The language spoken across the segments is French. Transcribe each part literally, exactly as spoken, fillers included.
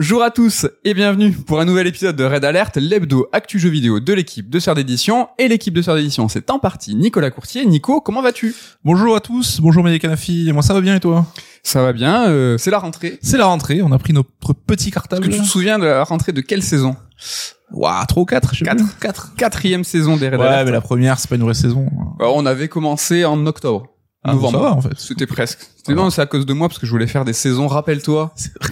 Bonjour à tous et bienvenue pour un nouvel épisode de Red Alert, l'hebdo actu jeux vidéo de l'équipe de Sœurs d'édition. Et l'équipe de Sœurs d'édition, c'est en partie Nicolas Courtier. Nico, comment vas-tu? Bonjour à tous, bonjour Médé Canafi, moi ça va bien et toi? Ça va bien, euh, c'est la rentrée. C'est la rentrée, on a pris notre petit cartable. Est-ce que tu te souviens de la rentrée de quelle saison? Waouh, trois ou quatre, je sais Quatre. pas. Quatre. Quatrième saison des Red Ouais, Alert. mais la première, c'est pas une vraie saison. Alors, on avait commencé en octobre. Ah, novembre. ça va, en fait. C'était presque. C'était non, c'est à cause de moi parce que je voulais faire des saisons, rappelle-toi,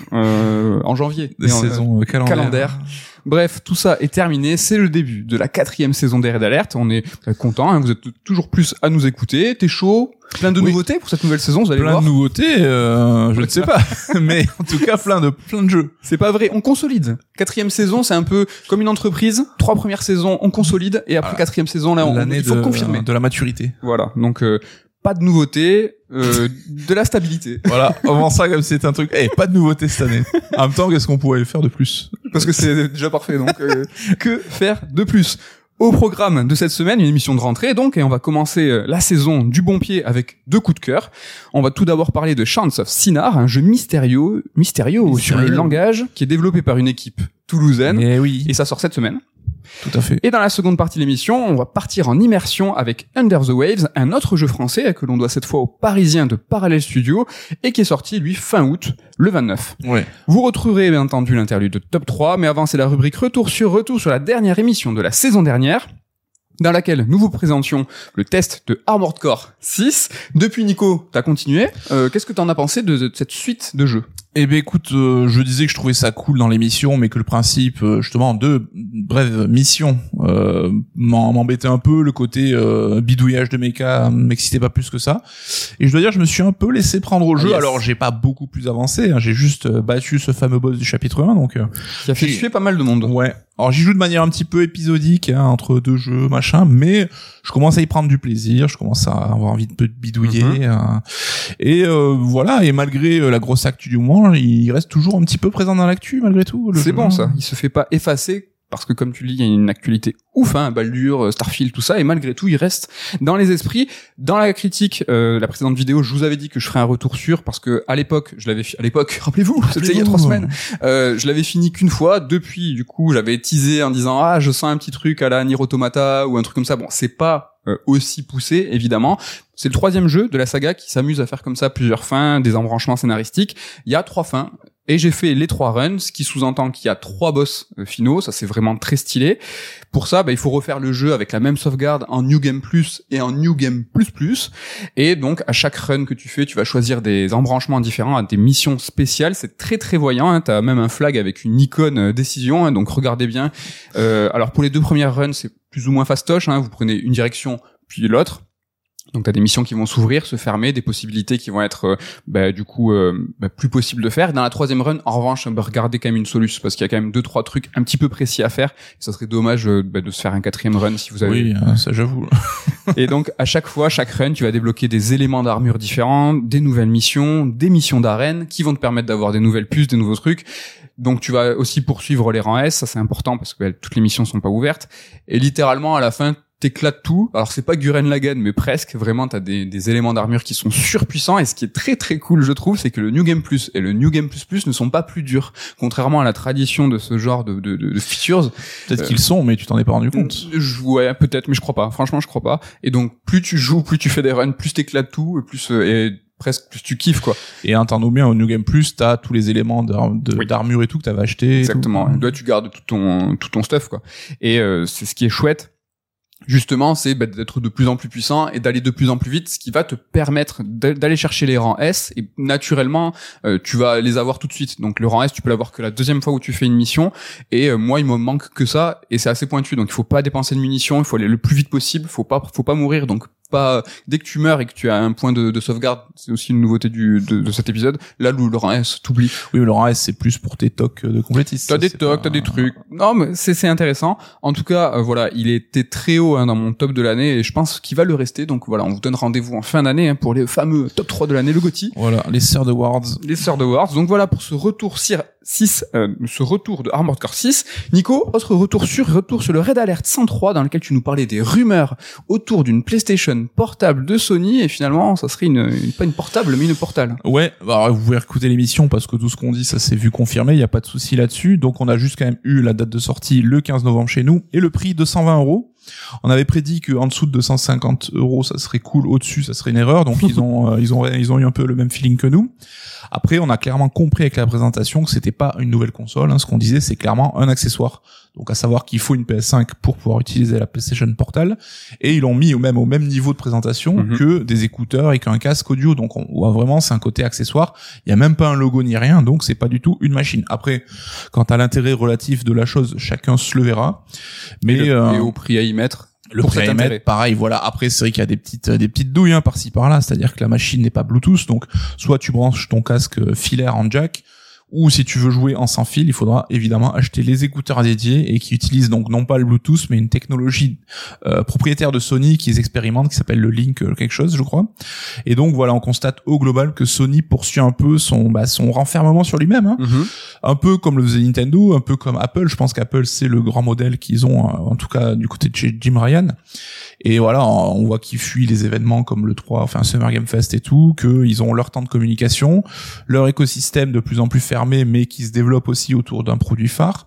euh, en janvier. Des Et en- saisons euh, calendaires. calendaire. Bref, tout ça est terminé. C'est le début de la quatrième saison des Red Alert. On est euh, content. Hein, vous êtes toujours plus à nous écouter. T'es chaud? Plein de Oui. nouveautés pour cette nouvelle saison. Vous allez Plein voir. de nouveautés, euh, je ne sais pas. Mais en tout cas, plein de, plein de jeux. C'est pas vrai. On consolide. Quatrième saison, c'est un peu comme une entreprise. Trois premières saisons, on consolide. Et après Voilà. quatrième saison, là, on, L'année il faut de, confirmer. de la maturité. Voilà. Donc, euh, pas de nouveautés, euh, de la stabilité. Voilà, on vend ça comme si c'était un truc. Eh, pas de nouveauté cette année. En même temps, qu'est-ce qu'on pourrait faire de plus? Parce que c'est déjà parfait. Donc, euh, que faire de plus? Au programme de cette semaine, une émission de rentrée, donc, et on va commencer euh, la saison du bon pied avec deux coups de cœur. On va tout d'abord parler de Chants of Sinar, un jeu mystérieux, mystérieux, sur Mystérieux. le langage, qui est développé par une équipe toulousaine, Eh oui, et ça sort cette semaine. tout à fait. Et dans la seconde partie de l'émission, on va partir en immersion avec Under the Waves, un autre jeu français que l'on doit cette fois aux Parisiens de Parallel Studio, et qui est sorti, lui, fin août, le vingt-neuf. Ouais. Vous retrouverez bien entendu l'interlude de Top trois, mais avant c'est la rubrique Retour sur Retour sur la dernière émission de la saison dernière, dans laquelle nous vous présentions le test de Armored Core six. Depuis, Nico, t'as continué. Euh, qu'est-ce que t'en as pensé de, de cette suite de jeux? Eh ben écoute, euh, je disais que je trouvais ça cool dans l'émission, mais que le principe euh, justement de brève mission euh, m'en- m'embêtait un peu, le côté euh, bidouillage de méca m'excitait pas plus que ça. Et je dois dire, je me suis un peu laissé prendre au jeu. Yes. Alors j'ai pas beaucoup plus avancé, hein, j'ai juste euh, battu ce fameux boss du chapitre un, donc euh, Qui a fait J'ai- suer pas mal de monde. ouais. Alors j'y joue de manière un petit peu épisodique, hein, entre deux jeux, machin, mais je commence à y prendre du plaisir, je commence à avoir envie de peu de bidouiller, Mhm. hein. Et euh, voilà, et malgré euh, la grosse actu du moment, il reste toujours un petit peu présent dans l'actu, malgré tout. le C'est jeu. bon ça, il se fait pas effacer parce que comme tu le dis, il y a une actualité ouf, hein, Baldur, Starfield, tout ça, et malgré tout, il reste dans les esprits. Dans la critique, euh, la précédente vidéo, je vous avais dit que je ferais un retour sûr parce que à l'époque, je l'avais, fi- à l'époque, rappelez-vous, c'était il y a trois semaines, euh, je l'avais fini qu'une fois. Depuis, du coup, j'avais teasé en disant ah, je sens un petit truc à la Nier Automata ou un truc comme ça. Bon, c'est pas euh, aussi poussé, évidemment. C'est le troisième jeu de la saga qui s'amuse à faire comme ça plusieurs fins, des embranchements scénaristiques. Il y a trois fins. Et j'ai fait les trois runs, ce qui sous-entend qu'il y a trois boss euh, finaux, ça c'est vraiment très stylé. Pour ça, bah, il faut refaire le jeu avec la même sauvegarde en New Game Plus et en New Game Plus Plus. Et donc, à chaque run que tu fais, tu vas choisir des embranchements différents, des missions spéciales. C'est très très voyant, hein. T'as même un flag avec une icône euh, décision, hein, donc regardez bien. Euh, alors pour les deux premières runs, c'est plus ou moins fastoche, hein. Vous prenez une direction puis l'autre. Donc t'as des missions qui vont s'ouvrir, se fermer, des possibilités qui vont être euh, bah, du coup euh, bah, plus possibles de faire. Dans la troisième run, en revanche, bah, regardez quand même une solution parce qu'il y a quand même deux trois trucs un petit peu précis à faire. Et ça serait dommage euh, bah, de se faire un quatrième run si vous avez. Oui, euh, ça j'avoue. Et donc à chaque fois, chaque run, tu vas débloquer des éléments d'armure différents, des nouvelles missions, des missions d'arène qui vont te permettre d'avoir des nouvelles puces, des nouveaux trucs. Donc tu vas aussi poursuivre les rangs S, ça c'est important parce que bah, toutes les missions sont pas ouvertes. Et littéralement à la fin, t'éclates tout. Alors c'est pas Gurren Lagann, mais presque. Vraiment, t'as des, des éléments d'armure qui sont surpuissants. Et ce qui est très très cool, je trouve, c'est que le New Game Plus et le New Game Plus Plus ne sont pas plus durs. Contrairement à la tradition de ce genre de, de, de, de features. Peut-être Euh, qu'ils sont, mais tu t'en es pas rendu compte. Je- Ouais, peut-être, mais je crois pas. Franchement, je crois pas. Et donc, plus tu joues, plus tu fais des runs, plus t'éclates tout, et plus euh, et presque plus tu kiffes quoi. Et un t'en bien au New Game Plus, t'as tous les éléments d'ar- de- Oui. d'armure et tout que t'avais acheté. et Exactement. tout. Là, tu gardes tout ton tout ton stuff quoi. Et euh, c'est ce qui est chouette. Justement, c'est bah, d'être de plus en plus puissant et d'aller de plus en plus vite, ce qui va te permettre d'a- d'aller chercher les rangs S et naturellement, euh, tu vas les avoir tout de suite. Donc le rang S, tu peux l'avoir que la deuxième fois où tu fais une mission et euh, moi, il me manque que ça et c'est assez pointu. Donc il faut pas dépenser de munitions, il faut aller le plus vite possible, faut pas faut pas mourir. Donc pas dès que tu meurs et que tu as un point de, de sauvegarde, c'est aussi une nouveauté du de, de cet épisode. Là, le rang S, t'oublies. Oui, mais le rang S, c'est plus pour tes tocs de complétistes. T'as Ça, des c'est tocs, pas- t'as des trucs. Non, mais c'est c'est intéressant. En tout cas, euh, voilà, il était très haut hein, dans mon top de l'année et je pense qu'il va le rester. Donc voilà, on vous donne rendez-vous en fin d'année hein, pour les fameux top trois de l'année, le GOTY, Voilà, les Sœurs de Wards. les Sœurs de Wars. Donc voilà pour ce retour sur six, euh, ce retour de Armored Core six. Nico, autre retour sur retour sur le Red Alert cent trois dans lequel tu nous parlais des rumeurs autour d'une PlayStation portable de Sony et finalement ça serait une, une pas une portable mais une portale. Ouais, alors vous pouvez écouter l'émission parce que tout ce qu'on dit ça s'est vu confirmé, il y a pas de souci là-dessus. Donc on a juste quand même eu la date de sortie le quinze novembre chez nous et le prix deux cent vingt euros. On avait prédit que en dessous de deux cent cinquante euros ça serait cool, au-dessus ça serait une erreur, donc ils ont euh, ils ont ils ont eu un peu le même feeling que nous. Après on a clairement compris avec la présentation que c'était pas une nouvelle console, hein. Ce qu'on disait c'est clairement un accessoire. Donc à savoir qu'il faut une P S cinq pour pouvoir utiliser la PlayStation Portal, et ils l'ont mis au même au même niveau de présentation mm-hmm. que des écouteurs et qu'un casque audio. Donc on voit vraiment c'est un côté accessoire. Il y a même pas un logo ni rien, donc c'est pas du tout une machine. Après, quant à l'intérêt relatif de la chose, chacun se le verra. Mais et, le, euh, et au prix à y mettre. Le prix à y mettre, pareil, voilà. Après, c'est vrai qu'il y a des petites, des petites douilles, hein, par-ci, par-là. C'est-à-dire que la machine n'est pas Bluetooth. Donc, soit tu branches ton casque filaire en jack, ou si tu veux jouer en sans fil, il faudra évidemment acheter les écouteurs dédiés et qui utilisent donc non pas le Bluetooth, mais une technologie euh, propriétaire de Sony qu'ils expérimentent, qui s'appelle le Link euh, quelque chose, je crois. Et donc voilà, on constate au global que Sony poursuit un peu son bah, son renfermement sur lui-même, hein. Mm-hmm. Un peu comme le faisait Nintendo, un peu comme Apple. Je pense qu'Apple c'est le grand modèle qu'ils ont, en tout cas du côté de chez Jim Ryan. Et voilà, on voit qu'ils fuient les événements comme le trois, enfin Summer Game Fest et tout, qu'ils ont leur temps de communication, leur écosystème de plus en plus fermé, mais qui se développe aussi autour d'un produit phare.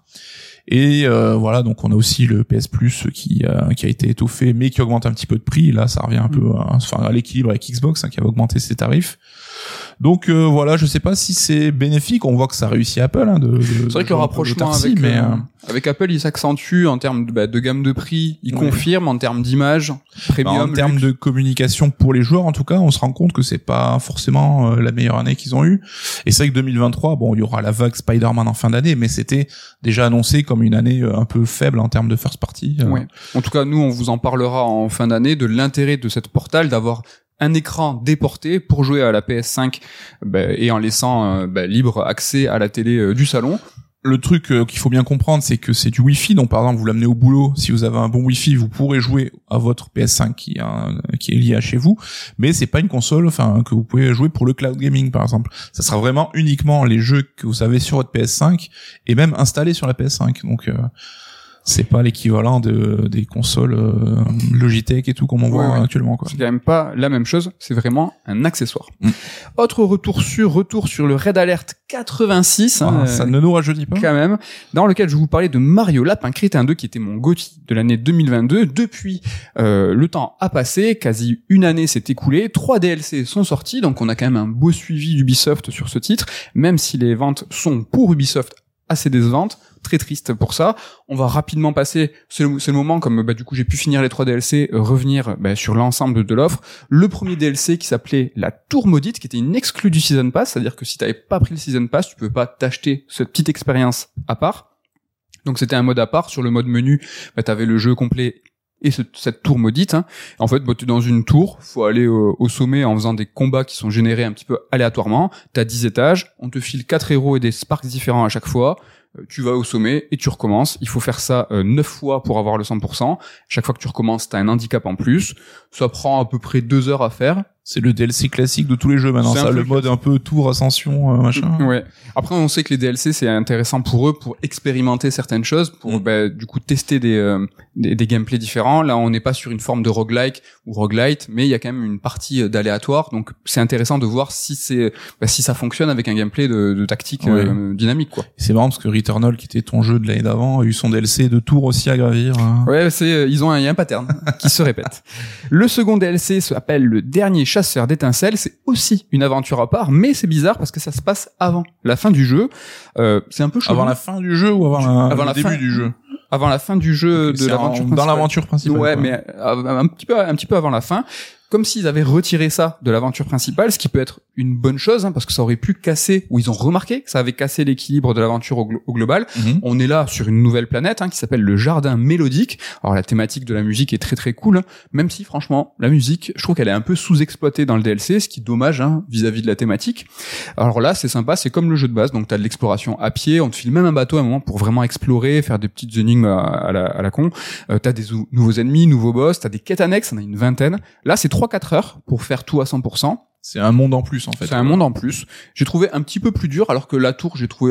Et euh, voilà, donc on a aussi le P S Plus qui euh, qui a été étoffé, mais qui augmente un petit peu de prix. Là, ça revient un peu, à, enfin à l'équilibre avec Xbox, hein, qui avait augmenté ses tarifs. Donc euh, voilà, je sais pas si c'est bénéfique. On voit que ça réussit Apple. Hein, de, de, c'est vrai que le rapprochement avec, mais, euh, avec Apple, il s'accentue en termes de, bah, de gamme de prix. Il oui. confirme en termes d'image, premium. Bah, en termes de communication pour les joueurs, en tout cas, on se rend compte que c'est pas forcément euh, la meilleure année qu'ils ont eue. Et c'est vrai que deux mille vingt-trois, bon, il y aura la vague Spider-Man en fin d'année, mais c'était déjà annoncé comme une année euh, un peu faible en termes de first party. Euh. Ouais. En tout cas, nous, on vous en parlera en fin d'année de l'intérêt de cette Portal d'avoir un écran déporté pour jouer à la P S cinq bah, et en laissant euh, bah, libre accès à la télé euh, du salon. Le truc euh, qu'il faut bien comprendre, c'est que c'est du Wi-Fi. Donc par exemple, vous l'amenez au boulot, si vous avez un bon Wi-Fi, vous pourrez jouer à votre P S cinq qui est, un, qui est lié à chez vous. Mais c'est pas une console, enfin que vous pouvez jouer pour le cloud gaming par exemple. Ça sera vraiment uniquement les jeux que vous avez sur votre P S cinq et même installés sur la P S cinq. Donc euh, c'est pas l'équivalent de des consoles euh, Logitech et tout comme on voit ouais, actuellement, quoi. C'est quand même pas la même chose, c'est vraiment un accessoire. Mm. Autre retour sur retour sur le Red Alert quatre-vingt-six, ah, hein, ça euh, ne nous rajeunit pas. Quand même, dans lequel je vous parlais de Mario Lapin Crétin deux qui était mon G O T Y de l'année deux mille vingt-deux. Depuis euh, le temps a passé, quasi une année s'est écoulée, trois D L C sont sortis, donc on a quand même un beau suivi d'Ubisoft sur ce titre, même si les ventes sont pour Ubisoft assez décevantes. Très triste pour ça. On va rapidement passer, c'est le, c'est le moment, comme bah, du coup j'ai pu finir les trois D L C, euh, revenir bah, sur l'ensemble de l'offre. Le premier D L C qui s'appelait la Tour Maudite, qui était une exclue du Season Pass, c'est-à-dire que si t'avais pas pris le Season Pass, tu peux pas t'acheter cette petite expérience à part. Donc c'était un mode à part. Sur le mode menu, bah, t'avais le jeu complet et ce, cette tour maudite. Hein. En fait, bah, t'es dans une tour, faut aller au, au sommet en faisant des combats qui sont générés un petit peu aléatoirement. T'as dix étages, on te file quatre héros et des sparks différents à chaque fois. Tu vas au sommet et tu recommences. Il faut faire ça euh, neuf fois pour avoir le cent pour cent. Chaque fois que tu recommences, t'as un handicap en plus. Ça prend à peu près deux heures à faire. C'est le D L C classique de tous les jeux maintenant, ça, le mode un peu tour, ascension, euh, machin. Ouais. Après, on sait que les D L C, c'est intéressant pour eux, pour expérimenter certaines choses, pour mmh. bah, du coup tester des, euh, des des gameplays différents. Là, on n'est pas sur une forme de roguelike ou roguelite, mais il y a quand même une partie d'aléatoire. Donc, c'est intéressant de voir si c'est bah, si ça fonctionne avec un gameplay de, de tactique ouais. euh, dynamique, quoi. C'est marrant parce que Returnal, qui était ton jeu de l'année d'avant, a eu son D L C de tour aussi à gravir. Hein. Ouais, c'est ils ont un, il y a un pattern qui se répète. Le second D L C s'appelle le dernier chasseur d'étincelles, c'est aussi une aventure à part, mais c'est bizarre parce que ça se passe avant la fin du jeu. Euh, c'est un peu chelou. Avant la fin du jeu ou avant, la, avant le la début fin, du jeu? Avant la fin du jeu, okay, de l'aventure principale. Dans l'aventure principale. Ouais, quoi. mais un petit peu, un petit peu avant la fin. Comme s'ils avaient retiré ça de l'aventure principale, ce qui peut être une bonne chose, hein, parce que ça aurait pu casser, ou ils ont remarqué que ça avait cassé l'équilibre de l'aventure au, glo- au global. Mm-hmm. On est là sur une nouvelle planète hein, qui s'appelle le Jardin Mélodique. Alors la thématique de la musique est très très cool, hein, même si franchement la musique, je trouve qu'elle est un peu sous-exploitée dans le D L C, ce qui est dommage hein, vis-à-vis de la thématique. Alors là, c'est sympa, c'est comme le jeu de base, donc t'as de l'exploration à pied, on te file même un bateau à un moment pour vraiment explorer, faire des petites énigmes à, à, la, à la con. Euh, t'as des ou- nouveaux ennemis, nouveaux boss, t'as des quêtes annexes, on a une vingtaine. Là, c'est trois quatre heures pour faire tout à cent pour cent. C'est un monde en plus, en fait. C'est un monde en plus. J'ai trouvé un petit peu plus dur, alors que la tour, j'ai trouvé un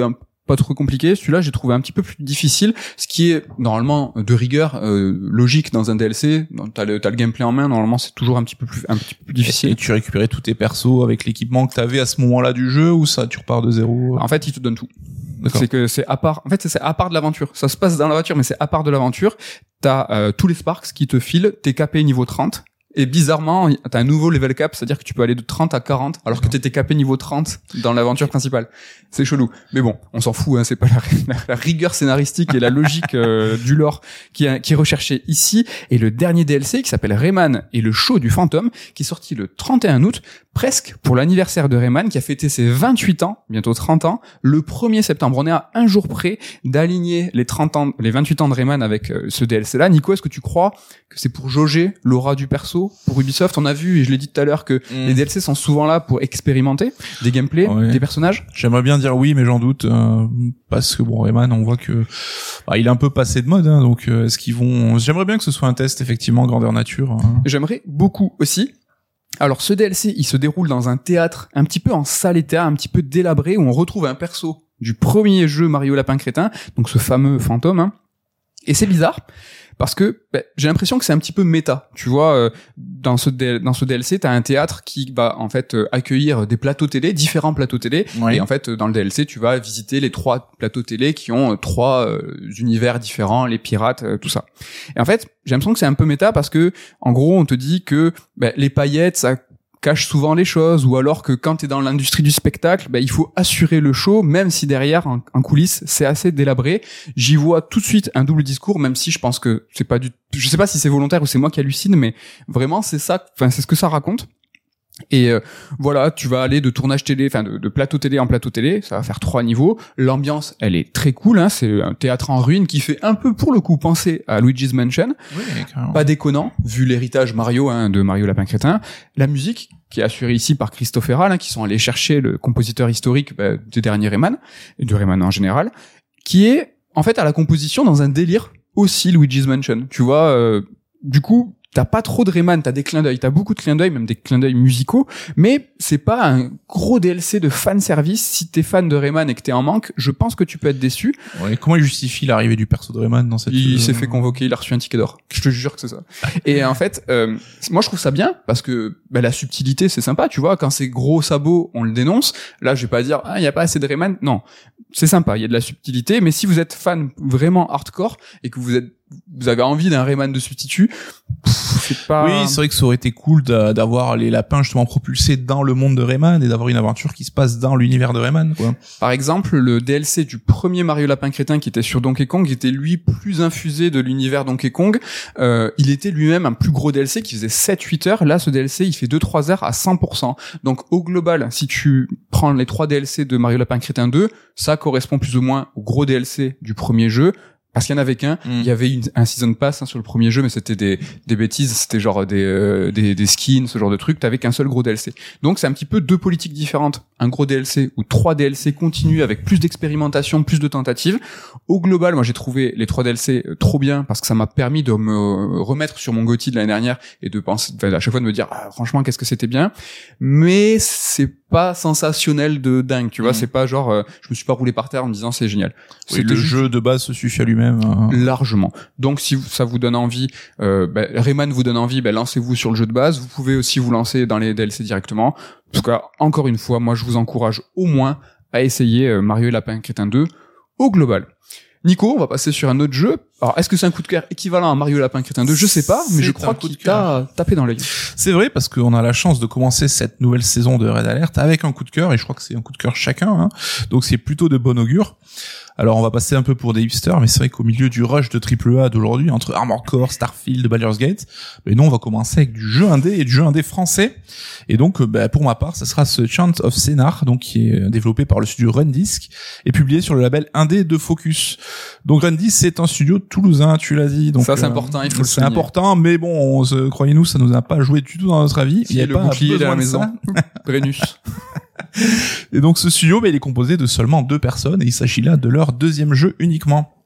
pas trop compliqué. Celui-là, j'ai trouvé un petit peu plus difficile, ce qui est normalement de rigueur euh, logique dans un D L C. T'as le, t'as le gameplay en main, normalement c'est toujours un petit peu plus, un petit peu plus difficile. Et tu récupérais tous tes persos avec l'équipement que t'avais à ce moment-là du jeu, ou ça, tu repars de zéro? En fait, il te donne tout. D'accord. C'est que c'est à part. En fait, c'est à part de l'aventure. Ça se passe dans la voiture, mais c'est à part de l'aventure. T'as euh, tous les Sparks qui te filent. T'es capé niveau trente. Et bizarrement, t'as un nouveau level cap, c'est-à-dire que tu peux aller de trente à quarante, alors que t'étais capé niveau trente dans l'aventure principale. C'est chelou. Mais bon, on s'en fout, hein, c'est pas la, la, la rigueur scénaristique et la logique euh, du lore qui, qui est recherchée ici. Et le dernier D L C, qui s'appelle Rayman et le show du fantôme, qui est sorti le trente et un août, presque pour l'anniversaire de Rayman, qui a fêté ses vingt-huit ans, bientôt trente ans, le premier septembre. On est à un jour près d'aligner les trente ans, les vingt-huit ans de Rayman avec euh, ce D L C-là. Nico, est-ce que tu crois que c'est pour jauger l'aura du perso? Pour Ubisoft, on a vu, et je l'ai dit tout à l'heure, que mmh. les D L C sont souvent là pour expérimenter des gameplays, ouais. des personnages. J'aimerais bien dire oui, mais j'en doute, euh, parce que bon, Rayman, on voit que bah, il est un peu passé de mode, hein, donc euh, est-ce qu'ils vont... J'aimerais bien que ce soit un test, effectivement, grandeur nature. Hein. J'aimerais beaucoup aussi. Alors, ce D L C, il se déroule dans un théâtre un petit peu en salle et théâtre, un petit peu délabré, où on retrouve un perso du premier jeu Mario Lapin Crétin, donc ce fameux fantôme, hein. Et c'est bizarre, parce que bah, j'ai l'impression que c'est un petit peu méta. Tu vois, euh, dans ce D- dans ce D L C, t'as un théâtre qui va en fait euh, accueillir des plateaux télé, différents plateaux télé. Oui. Et en fait, dans le D L C, tu vas visiter les trois plateaux télé qui ont euh, trois euh, univers différents, les pirates, euh, tout ça. Et en fait, j'ai l'impression que c'est un peu méta parce que, en gros, on te dit que bah, les paillettes, ça cache souvent les choses, ou alors que quand t'es dans l'industrie du spectacle, bah, il faut assurer le show, même si derrière, en, en coulisses, c'est assez délabré. J'y vois tout de suite un double discours, même si je pense que c'est pas du, je sais pas si c'est volontaire ou c'est moi qui hallucine, mais vraiment, c'est ça, enfin, c'est ce que ça raconte. Et euh, voilà, tu vas aller de tournage télé, enfin de, de plateau télé en plateau télé, ça va faire trois niveaux. L'ambiance, elle est très cool, hein, c'est un théâtre en ruine qui fait un peu pour le coup penser à Luigi's Mansion. Oui, pas déconnant, vu l'héritage Mario, hein, de Mario Lapin Crétin. La musique, qui est assurée ici par Christophe Herral, hein, qui sont allés chercher le compositeur historique bah, des derniers Rayman, et de Rayman en général, qui est en fait à la composition dans un délire aussi Luigi's Mansion. Tu vois, euh, du coup, t'as pas trop de Rayman, t'as des clins d'œil, t'as beaucoup de clins d'œil, même des clins d'œil musicaux, mais c'est pas un gros D L C de fan service. Si t'es fan de Rayman et que t'es en manque, je pense que tu peux être déçu. Ouais, comment il justifie l'arrivée du perso de Rayman dans cette... Il euh... s'est fait convoquer, il a reçu un ticket d'or. Je te jure que c'est ça. Et en fait, euh, moi je trouve ça bien, parce que bah, la subtilité c'est sympa, tu vois, quand c'est gros sabot, on le dénonce. Là, je vais pas dire, ah, il y a pas assez de Rayman. Non, c'est sympa, il y a de la subtilité, mais si vous êtes fan vraiment hardcore, et que vous êtes vous avez envie d'un Rayman de substitut, pff, c'est pas... Oui, c'est vrai que ça aurait été cool d'avoir les lapins justement propulsés dans le monde de Rayman et d'avoir une aventure qui se passe dans l'univers de Rayman, quoi. Par exemple, le D L C du premier Mario Lapin Crétin qui était sur Donkey Kong était lui plus infusé de l'univers Donkey Kong. Euh, il était lui-même un plus gros D L C qui faisait sept huit heures. Là, ce D L C, il fait deux trois heures à cent pour cent. Donc, au global, si tu prends les trois D L C de Mario Lapin Crétin deux, ça correspond plus ou moins au gros D L C du premier jeu. Parce qu'il y en avait qu'un, mm. il y avait une, un season pass hein, sur le premier jeu, mais c'était des, des bêtises, c'était genre des, euh, des, des skins, ce genre de trucs. T'avais qu'un seul gros D L C. Donc c'est un petit peu deux politiques différentes. Un gros D L C ou trois D L C continus avec plus d'expérimentation, plus de tentatives. Au global, moi j'ai trouvé les trois D L C trop bien parce que ça m'a permis de me remettre sur mon G O T Y de l'année dernière et de penser, à chaque fois de me dire ah, franchement qu'est-ce que c'était bien. Mais c'est pas sensationnel de dingue, tu vois. Mm. C'est pas genre euh, je me suis pas roulé par terre en me disant c'est génial. Oui, le juste... jeu de base se suffit à lui-même. Largement. Donc si ça vous donne envie, euh, bah, Rayman vous donne envie, bah, lancez-vous sur le jeu de base. Vous pouvez aussi vous lancer dans les D L C directement. En tout cas, encore une fois, moi je vous encourage au moins à essayer euh, Mario et Lapin Crétin deux au global. Nico, on va passer sur un autre jeu. Alors, est-ce que c'est un coup de cœur équivalent à Mario Lapin Crétin deux? Je sais pas, mais je crois qu'il t'a tapé dans l'œil. C'est vrai, parce qu'on a la chance de commencer cette nouvelle saison de Red Alert avec un coup de cœur, et je crois que c'est un coup de cœur chacun, hein. Donc c'est plutôt de bon augure. Alors on va passer un peu pour des hipsters, mais c'est vrai qu'au milieu du rush de triple A d'aujourd'hui, entre Armored Core, Starfield, Baldur's Gate, ben nous on va commencer avec du jeu indé et du jeu indé français. Et donc ben, pour ma part, ça sera ce Chant of Scénar, donc qui est développé par le studio Rundisk et publié sur le label indé de Focus. Donc Rundisk, c'est un studio toulousain, tu l'as dit. Donc ça c'est euh, important, il faut le c'est important, mais bon, on, croyez-nous, ça nous a pas joué du tout dans notre avis. Il y a le bouclier de la maison. Brennus. Et donc ce studio, bah, il est composé de seulement deux personnes et il s'agit là de leur deuxième jeu uniquement.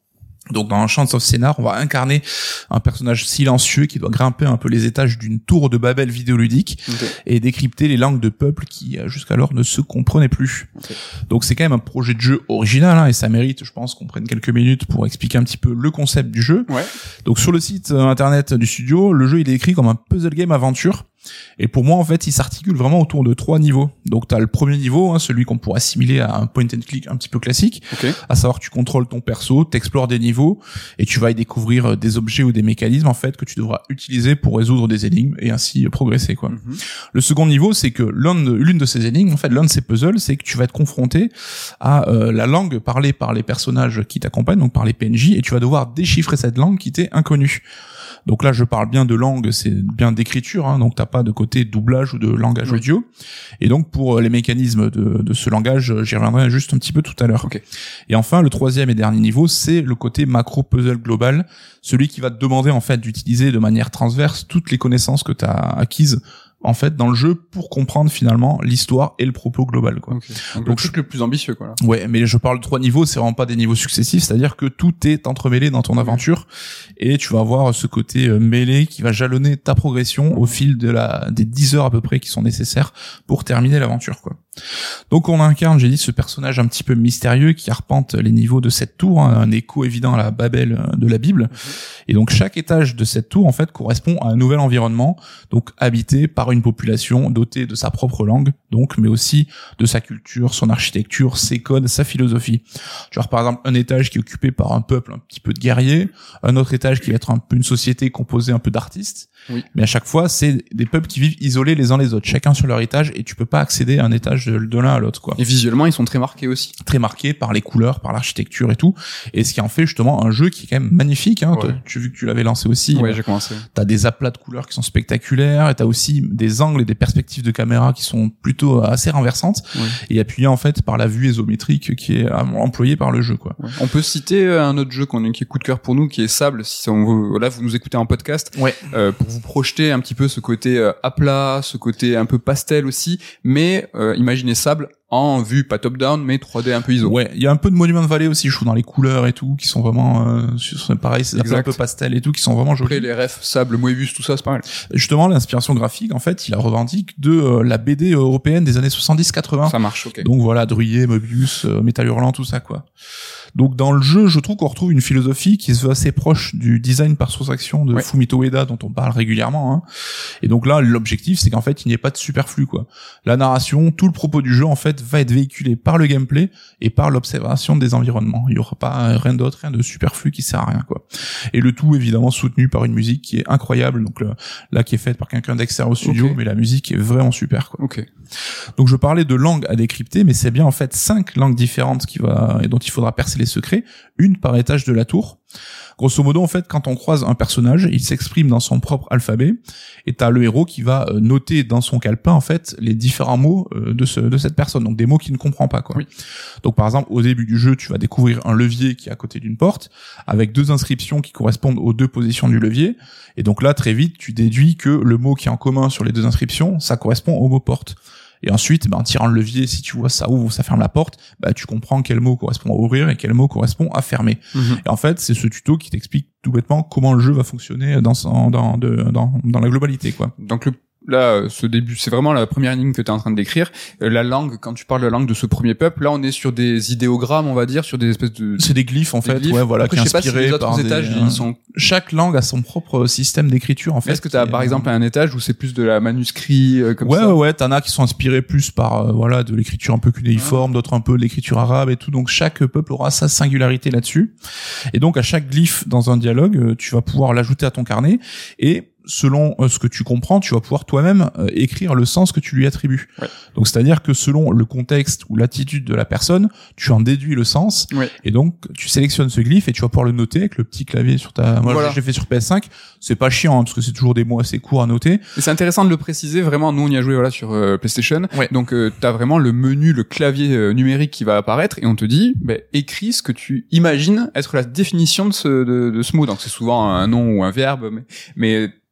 Donc dans Chants of Scénar, on va incarner un personnage silencieux qui doit grimper un peu les étages d'une tour de Babel vidéoludique okay. et décrypter les langues de peuples qui jusqu'alors ne se comprenaient plus. Okay. Donc c'est quand même un projet de jeu original hein, et ça mérite, je pense, qu'on prenne quelques minutes pour expliquer un petit peu le concept du jeu. Ouais. Donc sur le site internet du studio, le jeu il est écrit comme un puzzle game aventure. Et pour moi, en fait, il s'articule vraiment autour de trois niveaux. Donc, t'as le premier niveau, hein, celui qu'on pourrait assimiler à un point and click un petit peu classique. Okay. À savoir, tu contrôles ton perso, t'explores des niveaux, et tu vas y découvrir des objets ou des mécanismes, en fait, que tu devras utiliser pour résoudre des énigmes et ainsi progresser, quoi. Mm-hmm. Le second niveau, c'est que l'un de, l'une de ces énigmes, en fait, l'un de ces puzzles, c'est que tu vas être confronté à euh, la langue parlée par les personnages qui t'accompagnent, donc par les P N J, et tu vas devoir déchiffrer cette langue qui t'est inconnue. Donc là, je parle bien de langue, c'est bien d'écriture, hein, donc t'as pas de côté doublage ou de langage oui. audio. Et donc pour les mécanismes de, de ce langage, j'y reviendrai juste un petit peu tout à l'heure. Okay. Et enfin, le troisième et dernier niveau, c'est le côté macro puzzle global, celui qui va te demander en fait d'utiliser de manière transverse toutes les connaissances que t'as acquises en fait dans le jeu pour comprendre finalement l'histoire et le propos global, quoi. Okay. Donc, Donc le truc le plus ambitieux, quoi. Là. Ouais, mais je parle de trois niveaux, c'est vraiment pas des niveaux successifs, c'est-à-dire que tout est entremêlé dans ton aventure et tu vas avoir ce côté mêlé qui va jalonner ta progression au fil de la des dix heures à peu près qui sont nécessaires pour terminer l'aventure, quoi. Donc on incarne, j'ai dit, ce personnage un petit peu mystérieux qui arpente les niveaux de cette tour, hein, un écho évident à la Babel de la Bible. Mm-hmm. Et donc chaque étage de cette tour en fait correspond à un nouvel environnement, donc habité par une population dotée de sa propre langue, donc mais aussi de sa culture, son architecture, ses codes, sa philosophie. Tu vois par exemple un étage qui est occupé par un peuple un petit peu de guerriers, un autre étage qui va être un peu une société composée un peu d'artistes. Oui. Mais à chaque fois, c'est des peuples qui vivent isolés les uns les autres, chacun sur leur étage, et tu peux pas accéder à un étage de, de l'un à l'autre, quoi. Et visuellement, ils sont très marqués aussi. Très marqués par les couleurs, par l'architecture et tout. Et ce qui en fait justement un jeu qui est quand même magnifique, hein. Ouais. Tu as vu que tu l'avais lancé aussi. Ouais, j'ai commencé. T'as des aplats de couleurs qui sont spectaculaires, et t'as aussi des angles et des perspectives de caméra qui sont plutôt assez renversantes, ouais. et appuyées en fait par la vue isométrique qui est employée par le jeu, quoi. Ouais. On peut citer un autre jeu qu'on qui est coup de cœur pour nous, qui est Sable. Si on veut, là, vous nous écoutez en podcast, ouais. euh, pour vous projeter un petit peu ce côté euh, à plat, ce côté un peu pastel aussi, mais euh, imaginez Sable en vue pas top down mais trois D un peu I S O. Ouais, il y a un peu de Monument Valley aussi, je trouve, dans les couleurs et tout, qui sont vraiment euh, pareil, c'est un peu pastel et tout, qui sont vraiment jolis. Après les refs, Sable, Moebius, tout ça, c'est pas mal. Justement, l'inspiration graphique, en fait, il la revendique de euh, la B D européenne des années soixante-dix quatre-vingts. Ça marche, ok. Donc voilà, Druillet, Moebius, euh, Métal Hurlant, tout ça, quoi. Donc dans le jeu, je trouve qu'on retrouve une philosophie qui se veut assez proche du design par soustraction de ouais. Fumito Ueda, dont on parle régulièrement, hein. Et donc là, l'objectif, c'est qu'en fait, il n'y ait pas de superflu, quoi. La narration, tout le propos du jeu, en fait, va être véhiculé par le gameplay et par l'observation des environnements. Il y aura pas rien d'autre, rien de superflu qui sert à rien, quoi. Et le tout, évidemment, soutenu par une musique qui est incroyable, donc là, là qui est faite par quelqu'un d'extérieur au studio, okay. mais la musique est vraiment super, quoi. Ok. Donc je parlais de langues à décrypter, mais c'est bien en fait cinq langues différentes qui va et dont il faudra percer les secrets, une par étage de la tour. Grosso modo, en fait, quand on croise un personnage, il s'exprime dans son propre alphabet, et t'as le héros qui va noter dans son calepin, en fait, les différents mots de ce, de cette personne. Donc, des mots qu'il ne comprend pas, quoi. Oui. Donc, par exemple, au début du jeu, tu vas découvrir un levier qui est à côté d'une porte, avec deux inscriptions qui correspondent aux deux positions du levier. Et donc là, très vite, tu déduis que le mot qui est en commun sur les deux inscriptions, ça correspond au mot porte. Et ensuite, ben, en tirant le levier, si tu vois ça ouvre ou ça ferme la porte, bah, tu comprends quel mot correspond à ouvrir et quel mot correspond à fermer. Mmh. Et en fait, c'est ce tuto qui t'explique tout bêtement comment le jeu va fonctionner dans, son, dans, de, dans, dans la globalité, quoi. Donc le Là, ce début, c'est vraiment la première énigme que tu es en train de décrire. La langue, quand tu parles de la langue de ce premier peuple, là, on est sur des idéogrammes, on va dire, sur des espèces de... C'est des glyphes, en des fait, glyphes. Ouais, voilà, Après, qui je sais pas si les autres par étages, des... ils sont... Chaque langue a son propre système d'écriture, en fait. Est-ce que tu as, par exemple, un étage où c'est plus de la manuscrit, euh, comme ouais, ça? Ouais, ouais, t'en as qui sont inspirés plus par, euh, voilà, de l'écriture un peu cunéiforme, ah. d'autres un peu de l'écriture arabe et tout. Donc, chaque peuple aura sa singularité là-dessus. Et donc, à chaque glyphe dans un dialogue, tu vas pouvoir l'ajouter à ton carnet et selon euh, ce que tu comprends, tu vas pouvoir toi-même euh, écrire le sens que tu lui attribues. Ouais. Donc, c'est-à-dire que selon le contexte ou l'attitude de la personne, tu en déduis le sens. Ouais. Et donc, tu sélectionnes ce glyphe et tu vas pouvoir le noter avec le petit clavier sur ta... Moi, voilà. J'ai fait sur P S cinq. C'est pas chiant, hein, parce que c'est toujours des mots assez courts à noter. Et c'est intéressant de le préciser. Vraiment, nous, on y a joué, voilà, sur euh, PlayStation. Ouais. Donc, euh, t'as vraiment le menu, le clavier euh, numérique qui va apparaître et on te dit, bah, écris ce que tu imagines être la définition de ce, de, de ce mot. Donc, c'est souvent un nom ou un verbe, mais, mais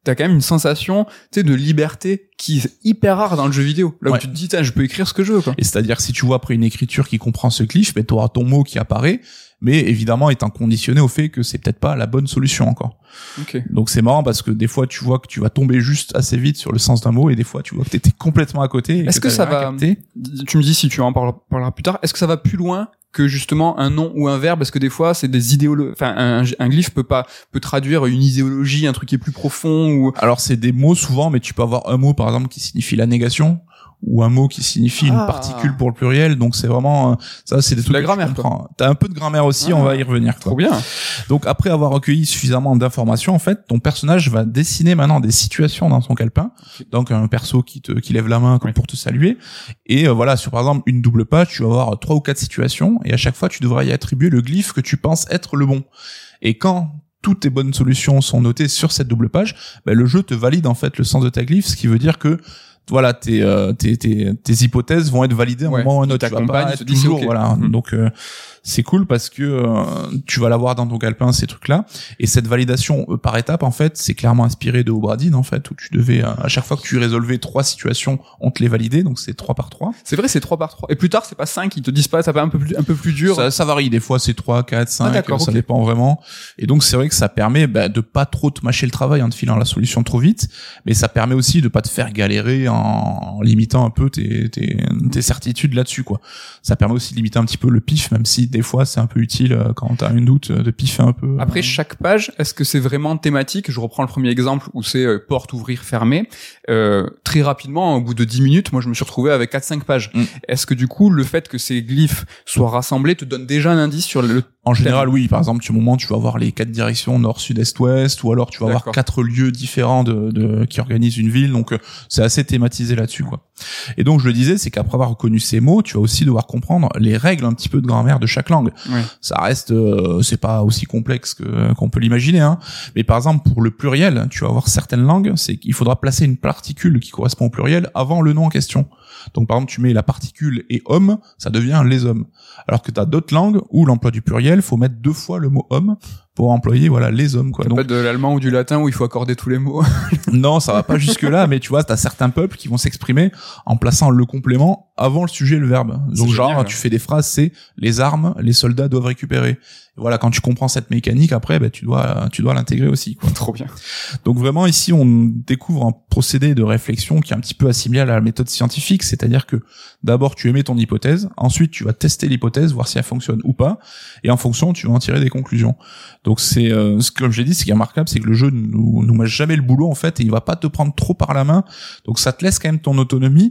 t'as quand même une sensation, tu sais, de liberté qui est hyper rare dans le jeu vidéo. Là ouais. où tu te dis, je peux écrire ce que je veux, quoi. Et c'est-à-dire, si tu vois après une écriture qui comprend ce glyphe, ben, t'auras ton mot qui apparaît, mais évidemment étant conditionné au fait que c'est peut-être pas la bonne solution encore. Okay. Donc c'est marrant parce que des fois tu vois que tu vas tomber juste assez vite sur le sens d'un mot et des fois tu vois que t'étais complètement à côté. Et Est-ce que, que ça va capté. Tu me dis si tu en parleras, parleras plus tard. Est-ce que ça va plus loin que justement un nom ou un verbe? Parce que des fois c'est des idéologies. Enfin, un, un glyphe peut pas peut traduire une idéologie, un truc qui est plus profond. Ou alors c'est des mots souvent, mais tu peux avoir un mot par exemple qui signifie la négation, ou un mot qui signifie ah. une particule pour le pluriel, donc c'est vraiment ça, c'est des trucs de la grammaire. T'as un peu de grammaire aussi, ah. on va y revenir. Quoi. Trop bien. Donc après avoir recueilli suffisamment d'informations, en fait, ton personnage va dessiner maintenant des situations dans son calepin. Donc un perso qui te qui lève la main comme oui. pour te saluer, et euh, voilà, sur par exemple une double page, tu vas avoir trois ou quatre situations, et à chaque fois tu devras y attribuer le glyphe que tu penses être le bon. Et quand toutes tes bonnes solutions sont notées sur cette double page, ben, le jeu te valide en fait le sens de ta glyphe, ce qui veut dire que voilà, tes, euh, tes, tes, tes hypothèses vont être validées à un ouais, moment ou à un autre. Tu vas pas être toujours, okay. voilà. Mmh. Donc, euh, c'est cool parce que euh, tu vas l'avoir dans ton calepin, ces trucs-là. Et cette validation euh, par étape, en fait, c'est clairement inspiré de Obradine, en fait, où tu devais, euh, à chaque fois que tu résolvais trois situations, on te les validait. Donc, c'est trois par trois. C'est vrai, c'est trois par trois. Et plus tard, c'est pas cinq, ils te disent pas, ça va un peu plus, un peu plus dur. Ça, ça varie. Des fois, c'est trois, quatre, cinq. Ah, d'accord, ça okay. dépend vraiment. Et donc, c'est vrai que ça permet, bah, de pas trop te mâcher le travail en te filant la solution trop vite. Mais ça permet aussi de pas te faire galérer en, en limitant un peu tes, tes, tes certitudes là-dessus, quoi. Ça permet aussi de limiter un petit peu le pif, même si des fois c'est un peu utile quand t'as une doute de piffer un peu. Après, chaque page, est-ce que c'est vraiment thématique? Je reprends le premier exemple où c'est euh, porte, ouvrir, fermer. Euh, très rapidement, au bout de dix minutes, moi je me suis retrouvé avec quatre cinq pages. Mm. Est-ce que du coup, le fait que ces glyphes soient rassemblés te donne déjà un indice sur le... En général, oui. Par exemple, tu, au moment, tu vas avoir les quatre directions nord, sud, est, ouest, ou alors tu vas D'accord. avoir quatre lieux différents de, de qui organisent une ville. Donc, euh, c'est assez thématisé là-dessus, quoi. Et donc, je le disais, c'est qu'après avoir reconnu ces mots, tu vas aussi devoir comprendre les règles un petit peu de grammaire de chaque langue. Oui. Ça reste, euh, c'est pas aussi complexe que qu'on peut l'imaginer, hein. Mais par exemple, pour le pluriel, tu vas avoir certaines langues, c'est qu'il faudra placer une particule qui correspond au pluriel avant le nom en question. Donc, par exemple, tu mets la particule et homme, ça devient les hommes. Alors que t'as d'autres langues où l'emploi du pluriel, faut mettre deux fois le mot homme pour employer, voilà, les hommes, quoi. Donc, pas de l'allemand ou du latin où il faut accorder tous les mots. Non, ça va pas jusque là, mais tu vois, t'as certains peuples qui vont s'exprimer en plaçant le complément avant le sujet et le verbe. Donc, genre, génial, tu fais des phrases, c'est les armes, les soldats doivent récupérer. Et voilà, quand tu comprends cette mécanique, après, bah, tu dois, tu dois l'intégrer aussi, quoi. Trop bien. Donc vraiment, ici, on découvre un procédé de réflexion qui est un petit peu assimilé à la méthode scientifique, c'est-à-dire que d'abord, tu émets ton hypothèse, ensuite, tu vas tester l'hypothèse, voir si elle fonctionne ou pas, et en fonction, tu vas en tirer des conclusions. Donc c'est, euh, ce que, comme j'ai dit, ce qui est remarquable, c'est que le jeu nous, nous mâche jamais le boulot, en fait, et il va pas te prendre trop par la main, donc ça te laisse quand même ton autonomie,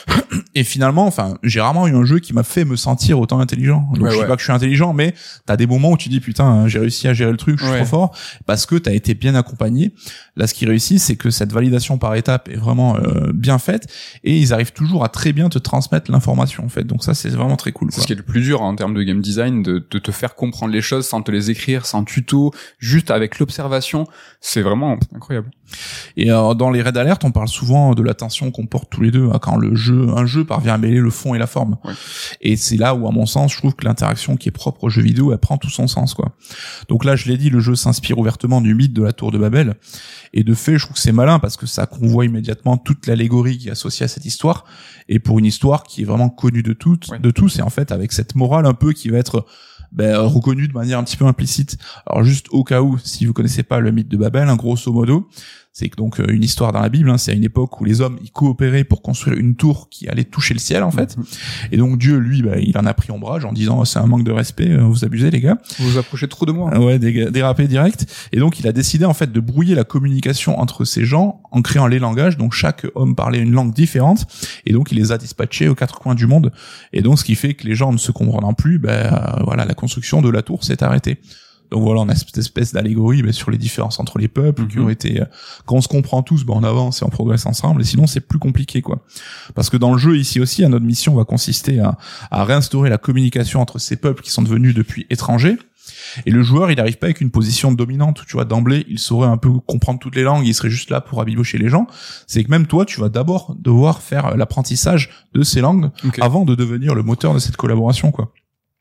et finalement, enfin, j'ai rarement eu un jeu qui m'a fait me sentir autant intelligent. Donc ouais, je dis ouais. pas que je suis intelligent, mais t'as des moments où tu dis putain, j'ai réussi à gérer le truc, je suis ouais. trop fort, parce que t'as été bien accompagné. Là, ce qui réussit, c'est que cette validation par étape est vraiment euh, bien faite, et ils arrivent toujours à très bien te transmettre l'information, en fait. Donc ça, c'est vraiment très cool, quoi. C'est ce qui est le plus dur hein, en termes de game design, de, de te faire comprendre les choses sans te les écrire, sans tuto, juste avec l'observation. C'est vraiment incroyable. Et euh, dans les raids alert, on parle souvent de l'attention qu'on porte tous les deux hein, quand le jeu, un jeu parvient à mêler le fond et la forme. Ouais. Et c'est là où, à mon sens, je trouve que l'interaction qui est propre au jeu vidéo, elle prend tout son sens, quoi. Donc là, je l'ai dit, le jeu s'inspire ouvertement du mythe de la Tour de Babel. Et de fait, je trouve que c'est malin parce que ça convoie immédiatement toute l'allégorie qui est associée à cette histoire. Et pour une histoire qui est vraiment connue de toutes, ouais. de tous, et en fait avec cette morale un peu qui va être ben, reconnue de manière un petit peu implicite. Alors juste au cas où, si vous connaissez pas le mythe de Babel, hein, grosso modo, c'est donc une histoire dans la Bible, hein, c'est à une époque où les hommes ils coopéraient pour construire une tour qui allait toucher le ciel en fait. Et donc Dieu lui bah, il en a pris ombrage en disant c'est un manque de respect, vous abusez les gars. Vous vous approchez trop de moi. Hein. Ouais, dé- dérapé direct. Et donc il a décidé en fait de brouiller la communication entre ces gens en créant les langages. Donc chaque homme parlait une langue différente et donc il les a dispatchés aux quatre coins du monde. Et donc ce qui fait que les gens ne se comprenant plus, ben bah, voilà, la construction de la tour s'est arrêtée. Donc voilà, on a cette espèce d'allégorie bah, sur les différences entre les peuples mm-hmm. qui ont été... Euh, quand on se comprend tous, bah, on avance et on progresse ensemble, et sinon c'est plus compliqué, quoi. Parce que dans le jeu, ici aussi, notre mission va consister à, à réinstaurer la communication entre ces peuples qui sont devenus depuis étrangers, et le joueur, il n'arrive pas avec une position dominante, tu vois, d'emblée, il saurait un peu comprendre toutes les langues, il serait juste là pour rabibocher les gens. C'est que même toi, tu vas d'abord devoir faire l'apprentissage de ces langues okay. avant de devenir le moteur de cette collaboration, quoi.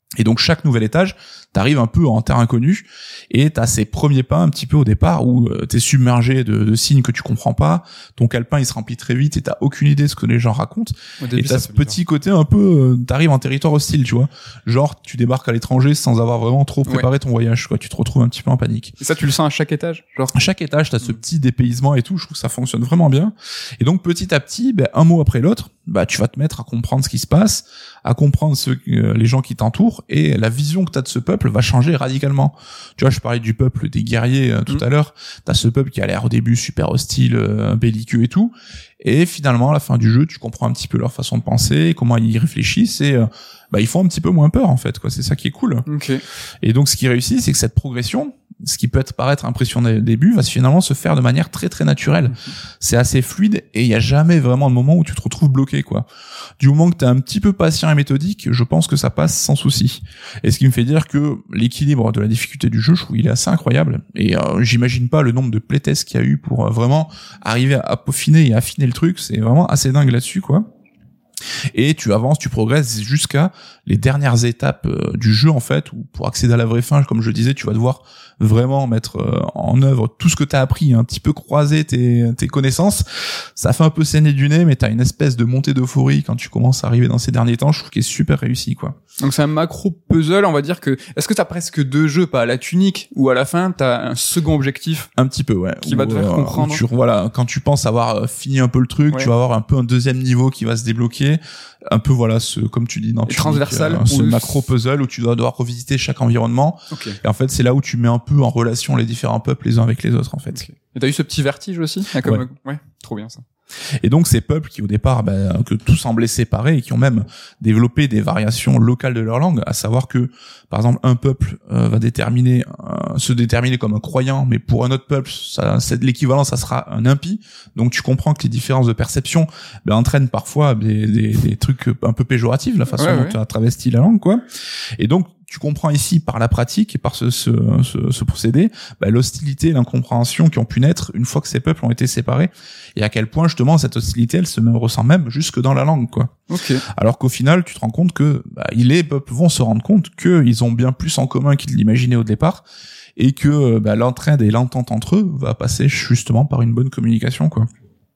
Et donc chaque nouvel étage, t'arrives un peu en terre inconnue et t'as ces premiers pas un petit peu au départ où euh, t'es submergé de, de signes que tu comprends pas, ton calepin il se remplit très vite et t'as aucune idée de ce que les gens racontent. Début, et t'as ce petit bizarre. Côté un peu, euh, t'arrives en territoire hostile, tu vois. Genre tu débarques à l'étranger sans avoir vraiment trop préparé ouais. ton voyage, quoi. Tu te retrouves un petit peu en panique. Et ça tu le sens à chaque étage, genre. À chaque étage t'as mmh. ce petit dépaysement et tout. Je trouve que ça fonctionne vraiment bien. Et donc petit à petit, ben, un mot après l'autre, bah tu vas te mettre à comprendre ce qui se passe, à comprendre ce, euh, les gens qui t'entourent et la vision que t'as de ce peuple va changer radicalement. Tu vois, je parlais du peuple des guerriers euh, tout mmh. à l'heure. T'as ce peuple qui a l'air au début super hostile, euh, belliqueux et tout. Et finalement, à la fin du jeu, tu comprends un petit peu leur façon de penser, comment ils réfléchissent et euh, bah ils font un petit peu moins peur en fait, quoi. C'est ça qui est cool. Okay. Et donc ce qui réussit, c'est que cette progression, ce qui peut être paraître impressionnant au début, va finalement se faire de manière très très naturelle. Mmh. C'est assez fluide et il y a jamais vraiment de moment où tu te retrouves bloqué, quoi. Du moment que t'es un petit peu patient et méthodique, je pense que ça passe sans souci. Et ce qui me fait dire que l'équilibre de la difficulté du jeu, je trouve, il est assez incroyable. Et euh, j'imagine pas le nombre de playtests qu'il y a eu pour euh, vraiment arriver à peaufiner et affiner le truc. C'est vraiment assez dingue là-dessus, quoi. Et tu avances, tu progresses jusqu'à les dernières étapes euh, du jeu en fait, où pour accéder à la vraie fin, comme je le disais, tu vas devoir vraiment mettre euh, en œuvre tout ce que t'as appris, un petit peu croiser tes, tes connaissances. Ça fait un peu saigner du nez, mais t'as une espèce de montée d'euphorie quand tu commences à arriver dans ces derniers temps. Je trouve qu'il est super réussi, quoi. Donc c'est un macro puzzle, on va dire que. Est-ce que t'as presque deux jeux, pas à la tunique, ou à la fin t'as un second objectif? Un petit peu, ouais. Qui va te faire euh, comprendre. Tu, voilà, quand tu penses avoir fini un peu le truc, ouais. tu vas avoir un peu un deuxième niveau qui va se débloquer. Un peu voilà, ce comme tu dis dans tunique, transversal, euh, ce macro puzzle où tu dois devoir revisiter chaque environnement. Okay. Et en fait c'est là où tu mets un peu en relation les différents peuples les uns avec les autres en fait. Okay. Et t'as eu ce petit vertige aussi, ah, comme ouais. ouais, trop bien ça. Et donc ces peuples qui au départ bah, que tout semblait séparés et qui ont même développé des variations locales de leur langue, à savoir que par exemple un peuple euh, va déterminer euh, se déterminer comme un croyant, mais pour un autre peuple ça c'est l'équivalent, ça sera un impie. Donc tu comprends que les différences de perception bah, entraînent parfois des, des, des trucs un peu péjoratifs, la façon ouais, dont ouais. tu as travesti la langue, quoi. Et donc tu comprends ici par la pratique et par ce, ce, ce, ce procédé bah, l'hostilité et l'incompréhension qui ont pu naître une fois que ces peuples ont été séparés et à quel point justement cette hostilité elle se ressent même jusque dans la langue, quoi. Okay. Alors qu'au final tu te rends compte que bah, les peuples vont se rendre compte qu'ils ont bien plus en commun qu'ils l'imaginaient au départ et que bah, l'entraide et l'entente entre eux va passer justement par une bonne communication, quoi.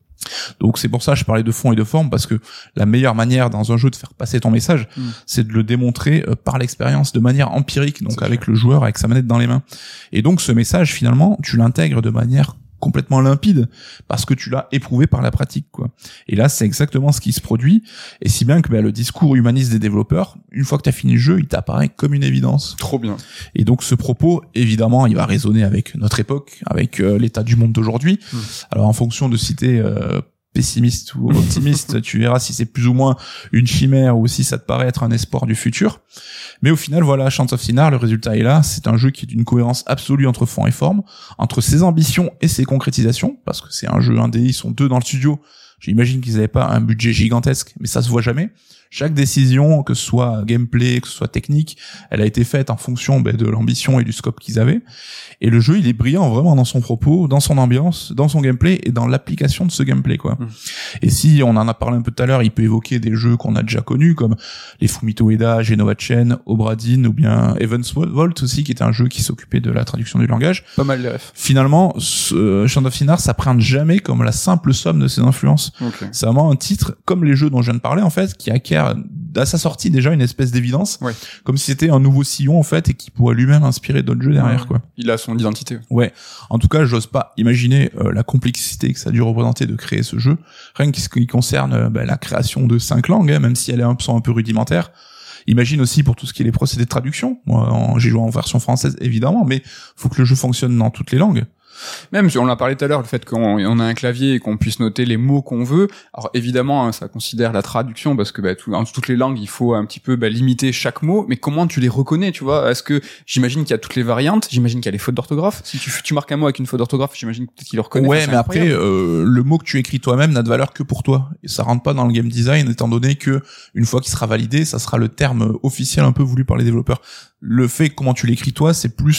Donc c'est pour ça que je parlais de fond et de forme, parce que la meilleure manière dans un jeu de faire passer ton message, mmh. c'est de le démontrer euh, par l'expérience, de manière empirique, donc c'est avec clair. Le joueur, avec sa manette dans les mains. Et donc ce message, finalement, tu l'intègres de manière complètement limpide parce que tu l'as éprouvé par la pratique, quoi. Et là c'est exactement ce qui se produit, et si bien que bah, le discours humaniste des développeurs, une fois que tu as fini le jeu, il t'apparaît comme une évidence. Trop bien. Et donc ce propos, évidemment, il va résonner avec notre époque, avec euh, l'état du monde d'aujourd'hui. Mmh. Alors en fonction de citer euh, pessimiste ou optimiste, tu verras si c'est plus ou moins une chimère ou si ça te paraît être un espoir du futur. Mais au final, voilà, Chants of Sennaar, le résultat est là. C'est un jeu qui est d'une cohérence absolue entre fond et forme, entre ses ambitions et ses concrétisations, parce que c'est un jeu indé, ils sont deux dans le studio. J'imagine qu'ils n'avaient pas un budget gigantesque, mais ça se voit jamais. Chaque décision, que ce soit gameplay, que ce soit technique, elle a été faite en fonction ben, de l'ambition et du scope qu'ils avaient. Et le jeu, il est brillant vraiment dans son propos, dans son ambiance, dans son gameplay et dans l'application de ce gameplay, quoi. Mmh. Et si on en a parlé un peu tout à l'heure, il peut évoquer des jeux qu'on a déjà connus, comme les Fumito Ueda, Genova Chain, Obra Dinn, ou bien Heaven's Vault aussi, qui était un jeu qui s'occupait de la traduction du langage. Pas mal de refs. Finalement, ce Chants of Sennaar s'apprenne jamais comme la simple somme de ses influences. Okay. C'est vraiment un titre, comme les jeux dont je viens de parler, en fait, qui acquiert à sa sortie déjà une espèce d'évidence, ouais. comme si c'était un nouveau sillon en fait et qui pourrait lui-même inspirer d'autres jeux derrière, ouais. quoi. Il a son identité. Ouais. En tout cas, j'ose pas imaginer euh, la complexité que ça a dû représenter de créer ce jeu. Rien que ce qui concerne euh, bah, la création de cinq langues, hein, même si elle est un peu, un peu rudimentaire. Imagine aussi pour tout ce qui est les procédés de traduction. Moi, en, j'ai joué en version française évidemment, mais faut que le jeu fonctionne dans toutes les langues. Même, on l'a parlé tout à l'heure, le fait qu'on on a un clavier et qu'on puisse noter les mots qu'on veut. Alors évidemment, hein, ça considère la traduction parce que bah, tout, en toutes les langues, il faut un petit peu bah, limiter chaque mot. Mais comment tu les reconnais, tu vois? Est-ce que j'imagine qu'il y a toutes les variantes? J'imagine qu'il y a les fautes d'orthographe. Si tu, tu marques un mot avec une faute d'orthographe, j'imagine peut-être qu'il le reconnaît. Ouais, mais après, euh, le mot que tu écris toi-même n'a de valeur que pour toi. Et ça rentre pas dans le game design, étant donné que une fois qu'il sera validé, ça sera le terme officiel un peu voulu par les développeurs. Le fait comment tu l'écris toi, c'est plus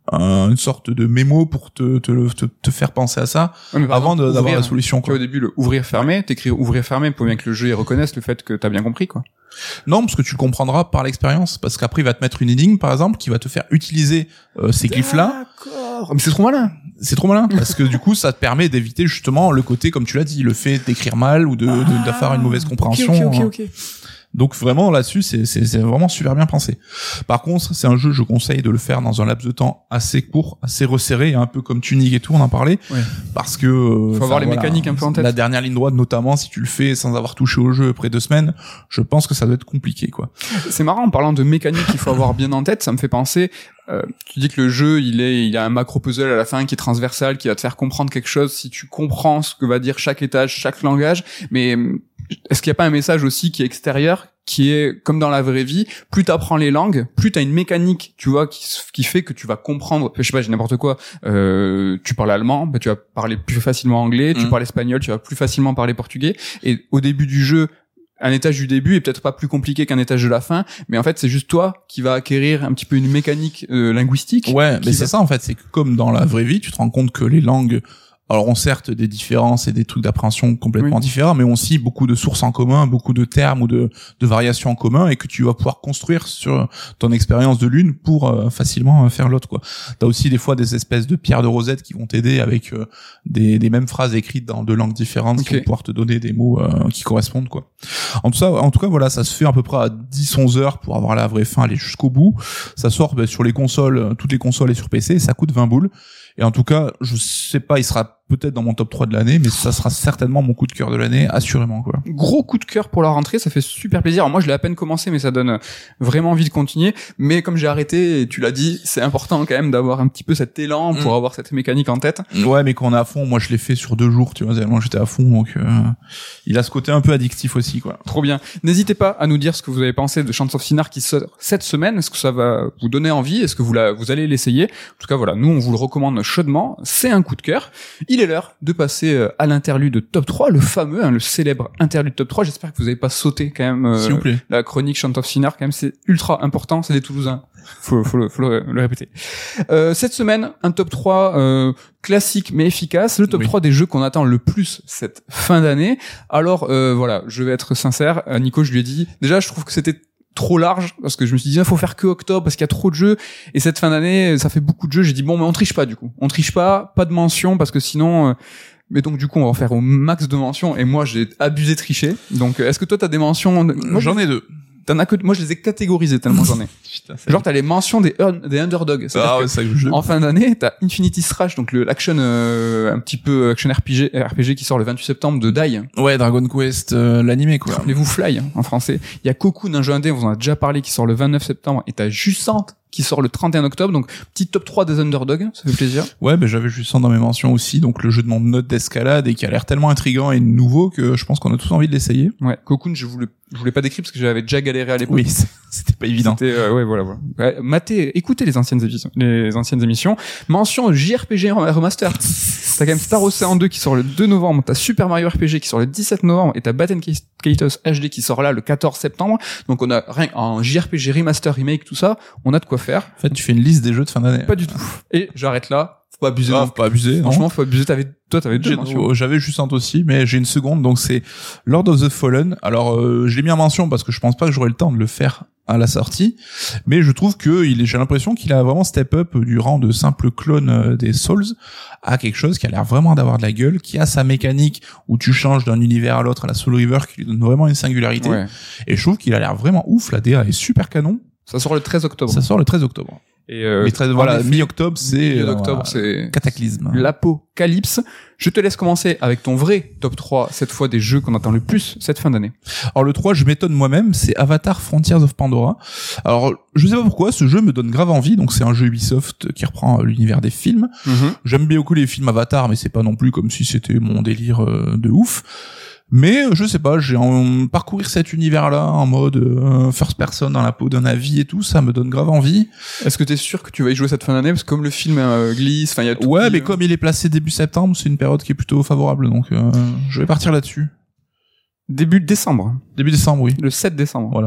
un, une sorte de mémo pour te te te, te faire penser à ça ouais, avant exemple, de, d'avoir la solution. Tu vois, au début, le ouvrir fermé, t'écris ouvrir fermé pour bien que le jeu il reconnaisse le fait que t'as bien compris, quoi. Non, parce que tu le comprendras par l'expérience, parce qu'après il va te mettre une énigme, par exemple, qui va te faire utiliser euh, ces glyphes-là. D'accord. Mais c'est trop malin. C'est trop malin, parce que du coup, ça te permet d'éviter justement le côté, comme tu l'as dit, le fait d'écrire mal ou de, ah, de, de faire une mauvaise compréhension. Ok, ok, ok, ok. Donc vraiment là-dessus, c'est, c'est, c'est vraiment super bien pensé. Par contre, c'est un jeu, je conseille de le faire dans un laps de temps assez court, assez resserré, un peu comme Tunic et tout, on en parlait. Ouais. Parce que euh, faut avoir les voilà, mécaniques un peu en tête. La dernière ligne droite, notamment, si tu le fais sans avoir touché au jeu après deux semaines, je pense que ça doit être compliqué, quoi. C'est marrant, en parlant de mécanique qu'il faut avoir bien en tête, ça me fait penser. Euh, tu dis que le jeu, il est, il a un macro puzzle à la fin qui est transversal, qui va te faire comprendre quelque chose si tu comprends ce que va dire chaque étage, chaque langage. Mais est-ce qu'il n'y a pas un message aussi qui est extérieur, qui est comme dans la vraie vie, plus t'apprends les langues, plus t'as une mécanique, tu vois, qui qui fait que tu vas comprendre. Je sais pas, j'ai n'importe quoi. Euh, tu parles allemand, bah tu vas parler plus facilement anglais. Mmh. Tu parles espagnol, tu vas plus facilement parler portugais. Et au début du jeu, un étage du début est peut-être pas plus compliqué qu'un étage de la fin, mais en fait c'est juste toi qui va acquérir un petit peu une mécanique euh, linguistique. Ouais, mais va... c'est ça en fait, c'est que comme dans la vraie vie, tu te rends compte que les langues alors ont certes des différences et des trucs d'appréhension complètement oui. différents, mais ont aussi beaucoup de sources en commun, beaucoup de termes ou de, de variations en commun, et que tu vas pouvoir construire sur ton expérience de l'une pour euh, facilement faire l'autre, quoi. T'as aussi des fois des espèces de pierres de rosette qui vont t'aider avec euh, des, des mêmes phrases écrites dans deux langues différentes okay. qui vont pouvoir te donner des mots euh, qui correspondent, quoi. En tout, ça, en tout cas, voilà, ça se fait à peu près à dix onze heures pour avoir la vraie fin, aller jusqu'au bout. Ça sort bah, sur les consoles, toutes les consoles et sur P C, et ça coûte vingt boules. Et en tout cas, je sais pas, il sera peut-être dans mon top trois de l'année, mais ça sera certainement mon coup de cœur de l'année, assurément, quoi. Gros coup de cœur pour la rentrée, ça fait super plaisir. Alors moi, je l'ai à peine commencé, mais ça donne vraiment envie de continuer. Mais comme j'ai arrêté, et tu l'as dit, c'est important quand même d'avoir un petit peu cet élan pour mmh. avoir cette mécanique en tête. Ouais, mais quand on est à fond, moi je l'ai fait sur deux jours, tu vois, moi j'étais à fond, donc euh, il a ce côté un peu addictif aussi, quoi. Trop bien. N'hésitez pas à nous dire ce que vous avez pensé de Chants of Sinnar qui sort cette semaine. Est-ce que ça va vous donner envie? Est-ce que vous, la, vous allez l'essayer? En tout cas, voilà, nous on vous le recommande chaudement. C'est un coup de cœur. Il est l'heure de passer à l'interlude top trois, le fameux, hein, le célèbre interlude top trois. J'espère que vous n'avez pas sauté quand même euh, s'il vous plaît. La chronique Chants of Sinnar, quand même, c'est ultra important, c'est des Toulousains. Faut, faut, le, faut le, le répéter. Euh, cette semaine, un top trois euh, classique mais efficace, le top oui. trois des jeux qu'on attend le plus cette fin d'année. Alors euh, voilà, je vais être sincère, à Nico je lui ai dit, déjà je trouve que c'était trop large, parce que je me suis dit, il faut faire que octobre, parce qu'il y a trop de jeux, et cette fin d'année, ça fait beaucoup de jeux. J'ai dit, bon, mais on triche pas, du coup. On triche pas, pas de mention, parce que sinon, euh, mais donc, du coup, on va en faire au max de mentions, et moi, j'ai abusé triché. Donc, est-ce que toi, t'as des mentions? Moi, j'en ai deux. T'en as que, moi, je les ai catégorisées tellement j'en ai. Putain, genre, t'as les mentions des, des underdogs. Ah ouais, ça que je... En fin d'année, t'as Infinity Strash, donc le l'action, euh, un petit peu action R P G, R P G qui sort le vingt-huit septembre de Dai. Ouais, Dragon Quest, euh, l'animé, quoi. Rappelez-vous Fly, hein, en français. Il y a Cocoon, un jeu indé, on en a déjà parlé, qui sort le vingt-neuf septembre, et t'as Jussante, qui sort le trente et un octobre, donc petit top trois des underdogs, ça fait plaisir. Ouais, ben j'avais Jussante dans mes mentions aussi, donc le jeu de mon note d'escalade et qui a l'air tellement intriguant et nouveau que je pense qu'on a tous envie de l'essayer. Ouais, Cocoon, je voulais, je voulais pas décrire parce que j'avais déjà galéré à l'époque. Oui, c'était pas évident. C'était, euh, ouais, voilà, voilà. Ouais, matez, écoutez les anciennes émissions, les anciennes émissions. Mention J R P G Remaster. T'as quand même Star Ocean deux qui sort le deux novembre, t'as Super Mario R P G qui sort le dix-sept novembre et t'as Batten Kaitos H D qui sort là le quatorze septembre. Donc on a rien en J R P G Remaster, Remake, tout ça, on a de quoi faire. En fait, tu fais une liste des jeux de fin d'année. Pas du tout. Et j'arrête là. Faut pas abuser. Ah, faut pas abuser. Franchement, non. faut abuser. T'avais, toi, t'avais deux mentions. J'avais Jussante aussi, mais j'ai une seconde. Donc c'est Lord of the Fallen. Alors, euh, je l'ai mis en mention parce que je pense pas que j'aurai le temps de le faire à la sortie, mais je trouve que il est, j'ai l'impression qu'il a vraiment step up du rang de simple clone des Souls à quelque chose qui a l'air vraiment d'avoir de la gueule, qui a sa mécanique où tu changes d'un univers à l'autre à la Soul River, qui lui donne vraiment une singularité. Ouais. Et je trouve qu'il a l'air vraiment ouf. La D A est super canon. Ça sort le treize octobre. Ça sort le treize octobre. Et euh, Mais très, voilà, mi-octobre, c'est mi-octobre, euh, c'est cataclysme. L'apocalypse. Je te laisse commencer avec ton vrai top trois, cette fois des jeux qu'on attend le plus cette fin d'année. Alors le trois, je m'étonne moi-même, c'est Avatar Frontiers of Pandora. Alors, je sais pas pourquoi, ce jeu me donne grave envie, donc c'est un jeu Ubisoft qui reprend l'univers des films. Mm-hmm. J'aime bien beaucoup les films Avatar, mais c'est pas non plus comme si c'était mon délire euh, de ouf. Mais je sais pas, j'ai en parcourir cet univers-là en mode euh, first person dans la peau d'un avis et tout, ça me donne grave envie. Est-ce que t'es sûr que tu vas y jouer cette fin d'année parce que comme le film euh, glisse, enfin il y a tout. Ouais, qui, mais euh... comme il est placé début septembre, c'est une période qui est plutôt favorable, donc euh, je vais partir là-dessus. Début décembre. Début décembre, oui. Le sept décembre. Voilà.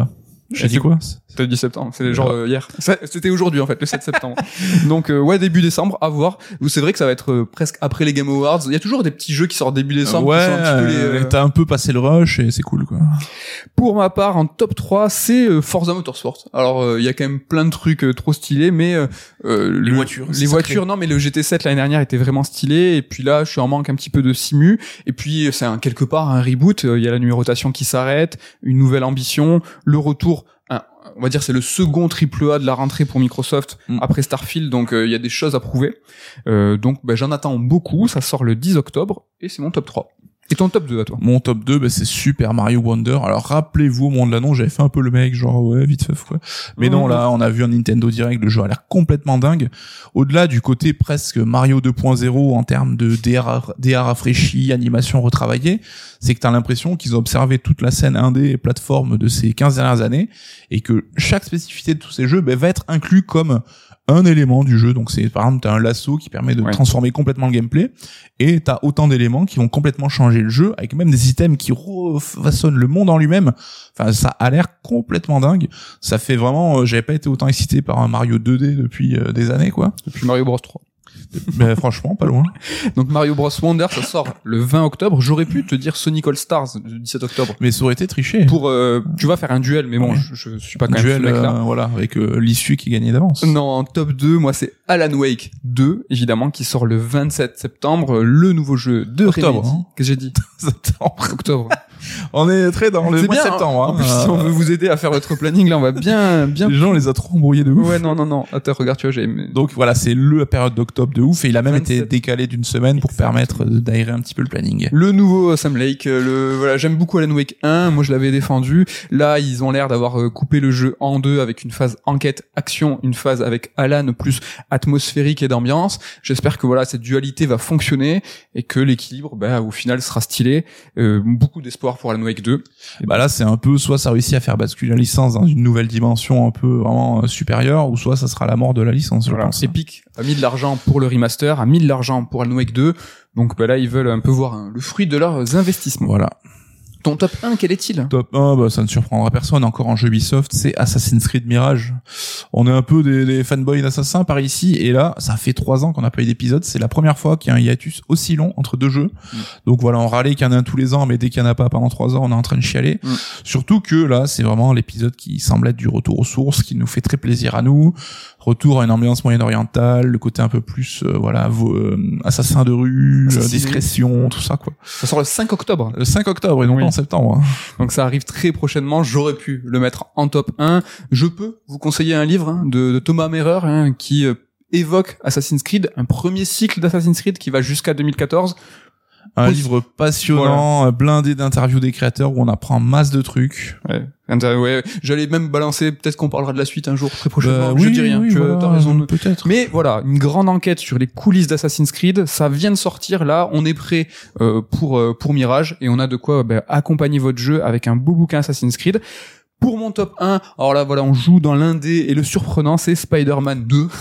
J'ai dit quoi? C'était le dix septembre, c'est genre euh, hier. C'était aujourd'hui en fait, le sept septembre. Donc euh, ouais, début décembre, à voir. C'est vrai que ça va être euh, presque après les Game Awards. Il y a toujours des petits jeux qui sortent début décembre. Ouais, qui sont un petit peu les, euh... t'as un peu passé le rush et c'est cool quoi. Pour ma part, en top trois, c'est euh, Forza Motorsport. Alors il euh, y a quand même plein de trucs euh, trop stylés, mais euh, les le, voitures, les voitures, non, mais le G T sept l'année dernière était vraiment stylé. Et puis là, je suis en manque un petit peu de simu. Et puis c'est un, quelque part un reboot. Il y a la numérotation qui s'arrête, une nouvelle ambition, le retour. Un, on va dire c'est le second triple A de la rentrée pour Microsoft mm. après Starfield, donc il euh, y a des choses à prouver. Euh, donc bah, j'en attends beaucoup, ça sort le dix octobre et c'est mon top trois. Et ton top deux à toi? Mon top deux, bah, c'est Super Mario Wonder. Alors rappelez-vous, au moment de l'annonce, j'avais fait un peu le mec, genre ouais, vite fait quoi. Mais mmh. non, là, on a vu un Nintendo Direct, le jeu a l'air complètement dingue. Au-delà du côté presque Mario deux point zéro en termes de D R, D R rafraîchi, animation retravaillée, c'est que t'as l'impression qu'ils ont observé toute la scène indé et plateforme de ces quinze dernières années et que chaque spécificité de tous ces jeux bah, va être inclus comme un élément du jeu. Donc c'est par exemple t'as un lasso qui permet de ouais. transformer complètement le gameplay et t'as autant d'éléments qui vont complètement changer le jeu avec même des systèmes qui refaçonnent le monde en lui-même. Enfin ça a l'air complètement dingue. Ça fait vraiment euh, j'avais pas été autant excité par un Mario deux D depuis euh, des années quoi. Depuis Mario Bros trois. Mais franchement, pas loin. Donc Mario Bros Wonder, ça sort le vingt octobre. J'aurais pu te dire Sonic All Stars le dix-sept octobre. Mais ça aurait été triché. Pour, euh, tu vas faire un duel, mais bon, ouais. je, je suis pas quand duel, même ce mec-là. Euh, voilà, avec euh, l'issue qui gagnait d'avance. Non, en top deux, moi c'est Alan Wake deux, évidemment, qui sort le vingt-sept septembre, le nouveau jeu de octobre. Remedy. Hein. Qu'est-ce que j'ai dit? Septembre. Octobre. On est très dans le c'est mois bien, de septembre. Hein. En hein. plus, si on veut vous aider à faire votre planning, là, on va bien, bien. Les gens, on les a trop embrouillés de ouf. Ouais, non, non, non. Attends, regarde, tu vois, j'ai. Donc voilà, c'est le période d'octobre de ouf et il a même vingt-sept été décalé d'une semaine pour Exactement. permettre d'aérer un petit peu le planning. Le nouveau Sam Lake, le voilà, j'aime beaucoup Alan Wake un. Moi, je l'avais défendu. Là, ils ont l'air d'avoir coupé le jeu en deux avec une phase enquête action, une phase avec Alan plus atmosphérique et d'ambiance. J'espère que voilà, cette dualité va fonctionner et que l'équilibre, bah, au final, sera stylé. Euh, beaucoup d'espoir pour Alan Wake deux. Et bah là, c'est un peu soit ça réussit à faire basculer la licence dans une nouvelle dimension un peu vraiment euh, supérieure, ou soit ça sera la mort de la licence. Je voilà. pense. Epic a mis de l'argent pour le remaster, a mis de l'argent pour Alan Wake deux. Donc bah là, ils veulent un peu voir hein, le fruit de leurs investissements. Voilà. Ton top un, quel est-il? Top un, bah, ça ne surprendra personne, encore en jeu Ubisoft, c'est Assassin's Creed Mirage. On est un peu des, des fanboys d'Assassin par ici, et là, ça fait trois ans qu'on n'a pas eu d'épisode, c'est la première fois qu'il y a un hiatus aussi long entre deux jeux. Mm. Donc voilà, on râlait qu'il y en a un tous les ans, mais dès qu'il n'y en a pas pendant trois ans, on est en train de chialer. Mm. Surtout que là, c'est vraiment l'épisode qui semble être du retour aux sources, qui nous fait très plaisir à nous. Retour à une ambiance moyen-orientale, le côté un peu plus, euh, voilà, vo- euh, assassin de rue, euh, discrétion, tout ça, quoi. Ça sort le cinq octobre. Le cinq octobre, et non oui. pas en septembre. Hein. Donc ça arrive très prochainement. J'aurais pu le mettre en top un. Je peux vous conseiller un livre hein, de, de Thomas Mehrer hein, qui euh, évoque Assassin's Creed, un premier cycle d'Assassin's Creed qui va jusqu'à deux mille quatorze. Un Pos- livre passionnant, voilà. blindé d'interviews des créateurs où on apprend masse de trucs. Ouais. Ouais, j'allais même balancer, peut-être qu'on parlera de la suite un jour, très prochainement. Bah, je oui, dis rien, oui, tu voilà, as raison. De... Peut-être. Mais voilà, une grande enquête sur les coulisses d'Assassin's Creed, ça vient de sortir là, on est prêt euh, pour euh, pour Mirage et on a de quoi bah, accompagner votre jeu avec un beau bouquin Assassin's Creed. Pour mon top un, alors là voilà, on joue dans l'indé et le surprenant c'est Spider-Man deux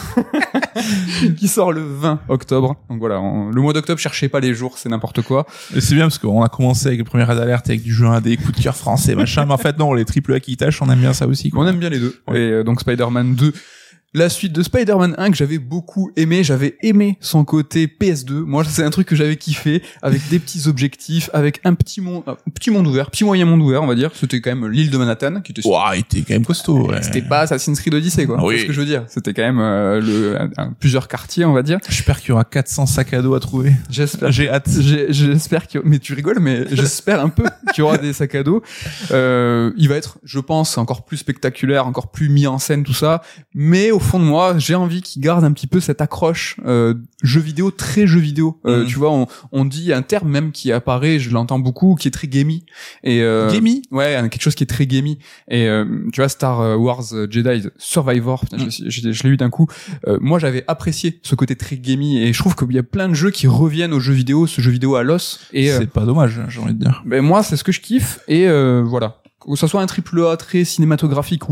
qui sort le vingt octobre. Donc voilà, on, le mois d'octobre, cherchez pas les jours, c'est n'importe quoi. Et c'est bien parce qu'on a commencé avec le premier Red Alert avec du jeu indé, coup de cœur français, machin, mais en fait non, les triple A qui tâchent, on aime bien ça aussi, quoi. On aime bien les deux. Ouais. Et euh, donc Spider-Man deux, la suite de Spider-Man un que j'avais beaucoup aimé, j'avais aimé son côté P S deux. Moi, c'est un truc que j'avais kiffé, avec des petits objectifs, avec un petit monde, un petit monde ouvert, petit moyen monde ouvert, on va dire. C'était quand même l'île de Manhattan, qui était. Ouah, il était quand même costaud. Ouais. C'était pas Assassin's Creed Odyssey, quoi. Oui. C'est ce que je veux dire. C'était quand même euh, le un, un, plusieurs quartiers, on va dire. J'espère qu'il y aura quatre cents sacs à dos à trouver. J'espère. J'ai hâte. J'ai, j'espère qu'il y aura... mais tu rigoles, mais j'espère un peu qu'il y aura des sacs à dos. Euh, il va être, je pense, encore plus spectaculaire, encore plus mis en scène, tout ça. Mais au fond de moi, j'ai envie qu'il garde un petit peu cette accroche euh, jeu vidéo, très jeu vidéo. Euh, mm-hmm. Tu vois, on, on dit un terme même qui apparaît, je l'entends beaucoup, qui est très gamey. Et euh, gamey, ouais, quelque chose qui est très gamey. Et euh, tu vois, Star Wars Jedi Survivor, putain, mm. je, je, je l'ai eu d'un coup. Euh, moi, j'avais apprécié ce côté très gamey, et je trouve qu'il y a plein de jeux qui reviennent aux jeux vidéo, ce jeu vidéo à l'os. Et c'est euh, pas dommage, j'ai envie de dire. Ben moi, c'est ce que je kiffe. Et euh, voilà. Que ce soit un triple A très cinématographique, oui,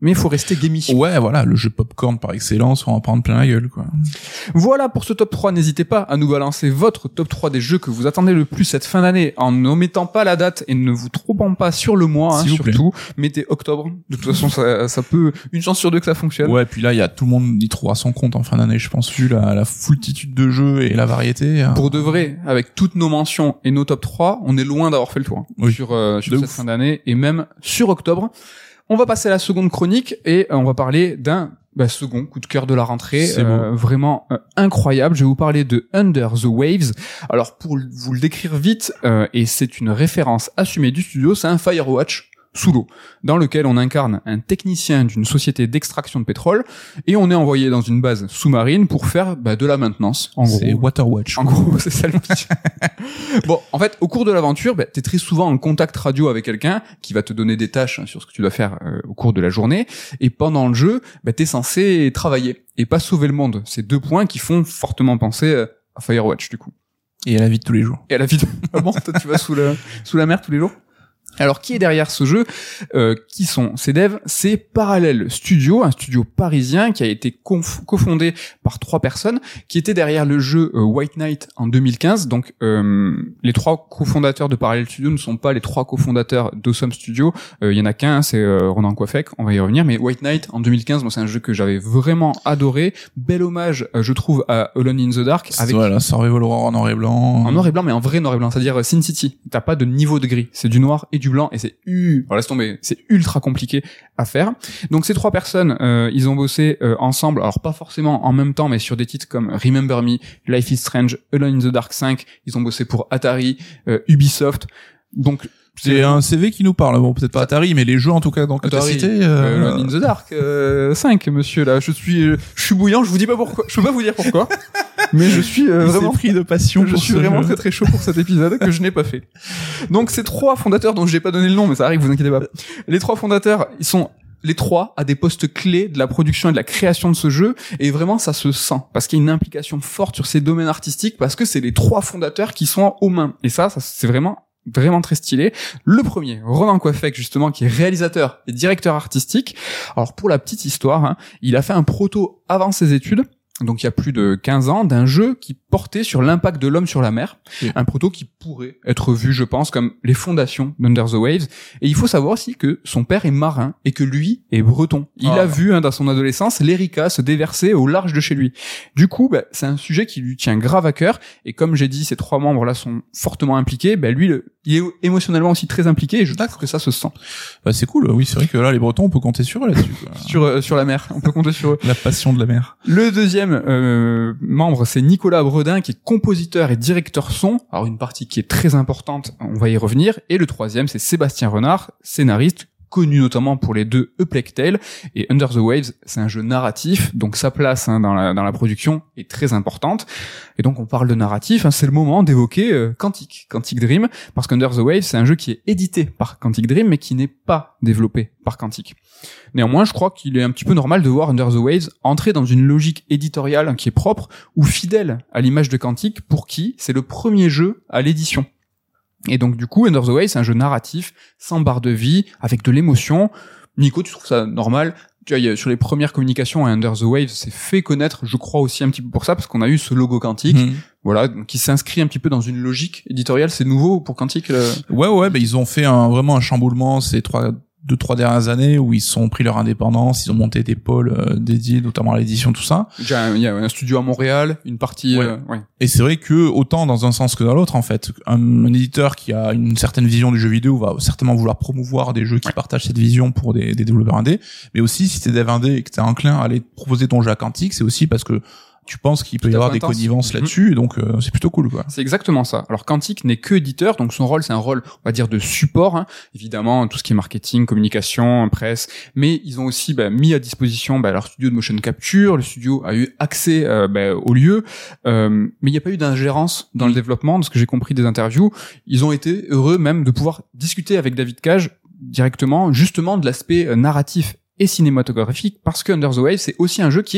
mais il faut rester gamey. Ouais, voilà, le jeu popcorn par excellence, on va en prendre plein la gueule, quoi. Voilà pour ce top trois. N'hésitez pas à nous balancer votre top trois des jeux que vous attendez le plus cette fin d'année, en n'omettant pas la date et ne vous trompant pas sur le mois, hein, surtout. Mettez octobre. De toute façon, ça, ça peut, une chance sur deux que ça fonctionne. Ouais, puis là, il y a tout le monde y trouvera son compte en fin d'année, je pense, vu la, la foultitude de jeux et la variété. Hein. Pour de vrai, avec toutes nos mentions et nos top trois, on est loin d'avoir fait le tour. Oui. Sur, euh, sur cette ouf. fin d'année et même sur octobre. On va passer à la seconde chronique et euh, on va parler d'un bah, second coup de cœur de la rentrée, euh, vraiment euh, incroyable. Je vais vous parler de Under the Waves. Alors pour vous le décrire vite, euh, et c'est une référence assumée du studio, c'est un Firewatch sous l'eau, dans lequel on incarne un technicien d'une société d'extraction de pétrole et on est envoyé dans une base sous-marine pour faire bah, de la maintenance. En gros, c'est Waterwatch. En gros, c'est ça le pitch. Bon, en fait, au cours de l'aventure, bah, t'es très souvent en contact radio avec quelqu'un qui va te donner des tâches hein, sur ce que tu dois faire euh, au cours de la journée. Et pendant le jeu, bah, t'es censé travailler et pas sauver le monde. C'est deux points qui font fortement penser euh, à Firewatch du coup. Et à la vie de tous les jours. Et à la vie de... Ah bon, toi tu vas sous la sous la mer tous les jours? Alors, qui est derrière ce jeu? euh, Qui sont ces devs? C'est Parallel Studio, un studio parisien qui a été conf- cofondé par trois personnes, qui étaient derrière le jeu euh, White Knight en deux mille quinze. Donc, euh, les trois cofondateurs de Parallel Studio ne sont pas les trois cofondateurs d'Awesome Studio. Il euh, y en a qu'un, c'est euh, Ronan Coiffec, on va y revenir. Mais White Knight en deux mille quinze, moi, c'est un jeu que j'avais vraiment adoré. Bel hommage, euh, je trouve, à Alone in the Dark. Avec voilà, Survival Horror en noir et blanc. En noir et blanc, mais en vrai noir et blanc, c'est-à-dire euh, Sin City. T'as pas de niveau de gris, c'est du noir et du blanc et c'est u alors laisse tomber, c'est ultra compliqué à faire. Donc ces trois personnes euh, ils ont bossé euh, ensemble, alors pas forcément en même temps mais sur des titres comme Remember Me, Life is Strange, Alone in the Dark cinq, ils ont bossé pour Atari, euh, Ubisoft. Donc c'est un C V qui nous parle, bon peut-être pas Atari mais les jeux en tout cas dans que t'as cité euh... Alone in the Dark euh, cinq monsieur là, je suis je suis bouillant, je vous dis pas pourquoi, je peux pas vous dire pourquoi. Mais je suis euh, vraiment pris de passion. Je suis vraiment jeu. très très chaud pour cet épisode que je n'ai pas fait. Donc ces trois fondateurs dont je n'ai pas donné le nom, mais ça arrive, vous inquiétez pas. Les trois fondateurs, ils sont les trois à des postes clés de la production et de la création de ce jeu, et vraiment ça se sent parce qu'il y a une implication forte sur ces domaines artistiques parce que c'est les trois fondateurs qui sont aux mains. Et ça, ça c'est vraiment vraiment très stylé. Le premier, Ronan Coiffec, justement, qui est réalisateur et directeur artistique. Alors pour la petite histoire, hein, il a fait un proto avant ses études. Donc il y a plus de quinze ans, d'un jeu qui portait sur l'impact de l'homme sur la mer, oui. Un proto qui pourrait être vu, je pense, comme les fondations d'Under the Waves. Et il faut savoir aussi que son père est marin et que lui est breton. Il oh. a vu hein, dans son adolescence l'Erika se déverser au large de chez lui. Du coup, bah, c'est un sujet qui lui tient grave à cœur. Et comme j'ai dit, ces trois membres-là sont fortement impliqués. Bah, lui, le, il est émotionnellement aussi très impliqué et je trouve que ça se sent. Bah, c'est cool. Oui, c'est vrai que là, les Bretons, on peut compter sur eux là-dessus. Quoi. sur euh, sur la mer, on peut compter sur eux. La passion de la mer. Le deuxième euh, membre, c'est Nicolas Bredin, qui est compositeur et directeur son. Alors une partie qui est très importante, on va y revenir. Et le troisième, c'est Sébastien Renard, scénariste, connu notamment pour les deux A Plague Tale et Under the Waves. C'est un jeu narratif, donc sa place hein, dans la dans la production est très importante. Et donc on parle de narratif, hein, c'est le moment d'évoquer euh, Quantic, Quantic Dream, parce qu'Under the Waves, c'est un jeu qui est édité par Quantic Dream, mais qui n'est pas développé par Quantic. Néanmoins, je crois qu'il est un petit peu normal de voir Under the Waves entrer dans une logique éditoriale qui est propre ou fidèle à l'image de Quantic, pour qui c'est le premier jeu à l'édition. Et donc du coup, Under the Waves, c'est un jeu narratif, sans barre de vie, avec de l'émotion. Nico, tu trouves ça normal? Tu vois, sur les premières communications, Under the Waves s'est fait connaître, je crois aussi un petit peu pour ça, parce qu'on a eu ce logo Quantic, mmh. voilà, donc qui s'inscrit un petit peu dans une logique éditoriale. C'est nouveau pour Quantic. Le... Ouais, ouais, bah ils ont fait un, vraiment un chamboulement ces trois deux trois dernières années où ils ont pris leur indépendance, ils ont monté des pôles euh, dédiés notamment à l'édition, tout ça. Il y a, il y a un studio à Montréal, une partie ouais. Euh, ouais. Et c'est vrai que autant dans un sens que dans l'autre en fait, un, un éditeur qui a une certaine vision du jeu vidéo va certainement vouloir promouvoir des jeux qui ouais. partagent cette vision pour des, des développeurs indés, mais aussi si t'es dev indé et que t'es enclin à aller proposer ton jeu à Quantic, c'est aussi parce que tu penses qu'il peut y avoir des connivences mm-hmm. là-dessus, donc euh, c'est plutôt cool, quoi. C'est exactement ça. Alors Quantic n'est que éditeur, donc son rôle c'est un rôle, on va dire, de support, hein. Évidemment tout ce qui est marketing, communication, presse, mais ils ont aussi bah, mis à disposition bah, leur studio de motion capture. Le studio a eu accès euh, bah, au lieu, euh, mais il n'y a pas eu d'ingérence dans le développement, de ce que j'ai compris des interviews. Ils ont été heureux même de pouvoir discuter avec David Cage directement, justement de l'aspect euh, narratif et cinématographique, parce que Under the Waves c'est aussi un jeu qui est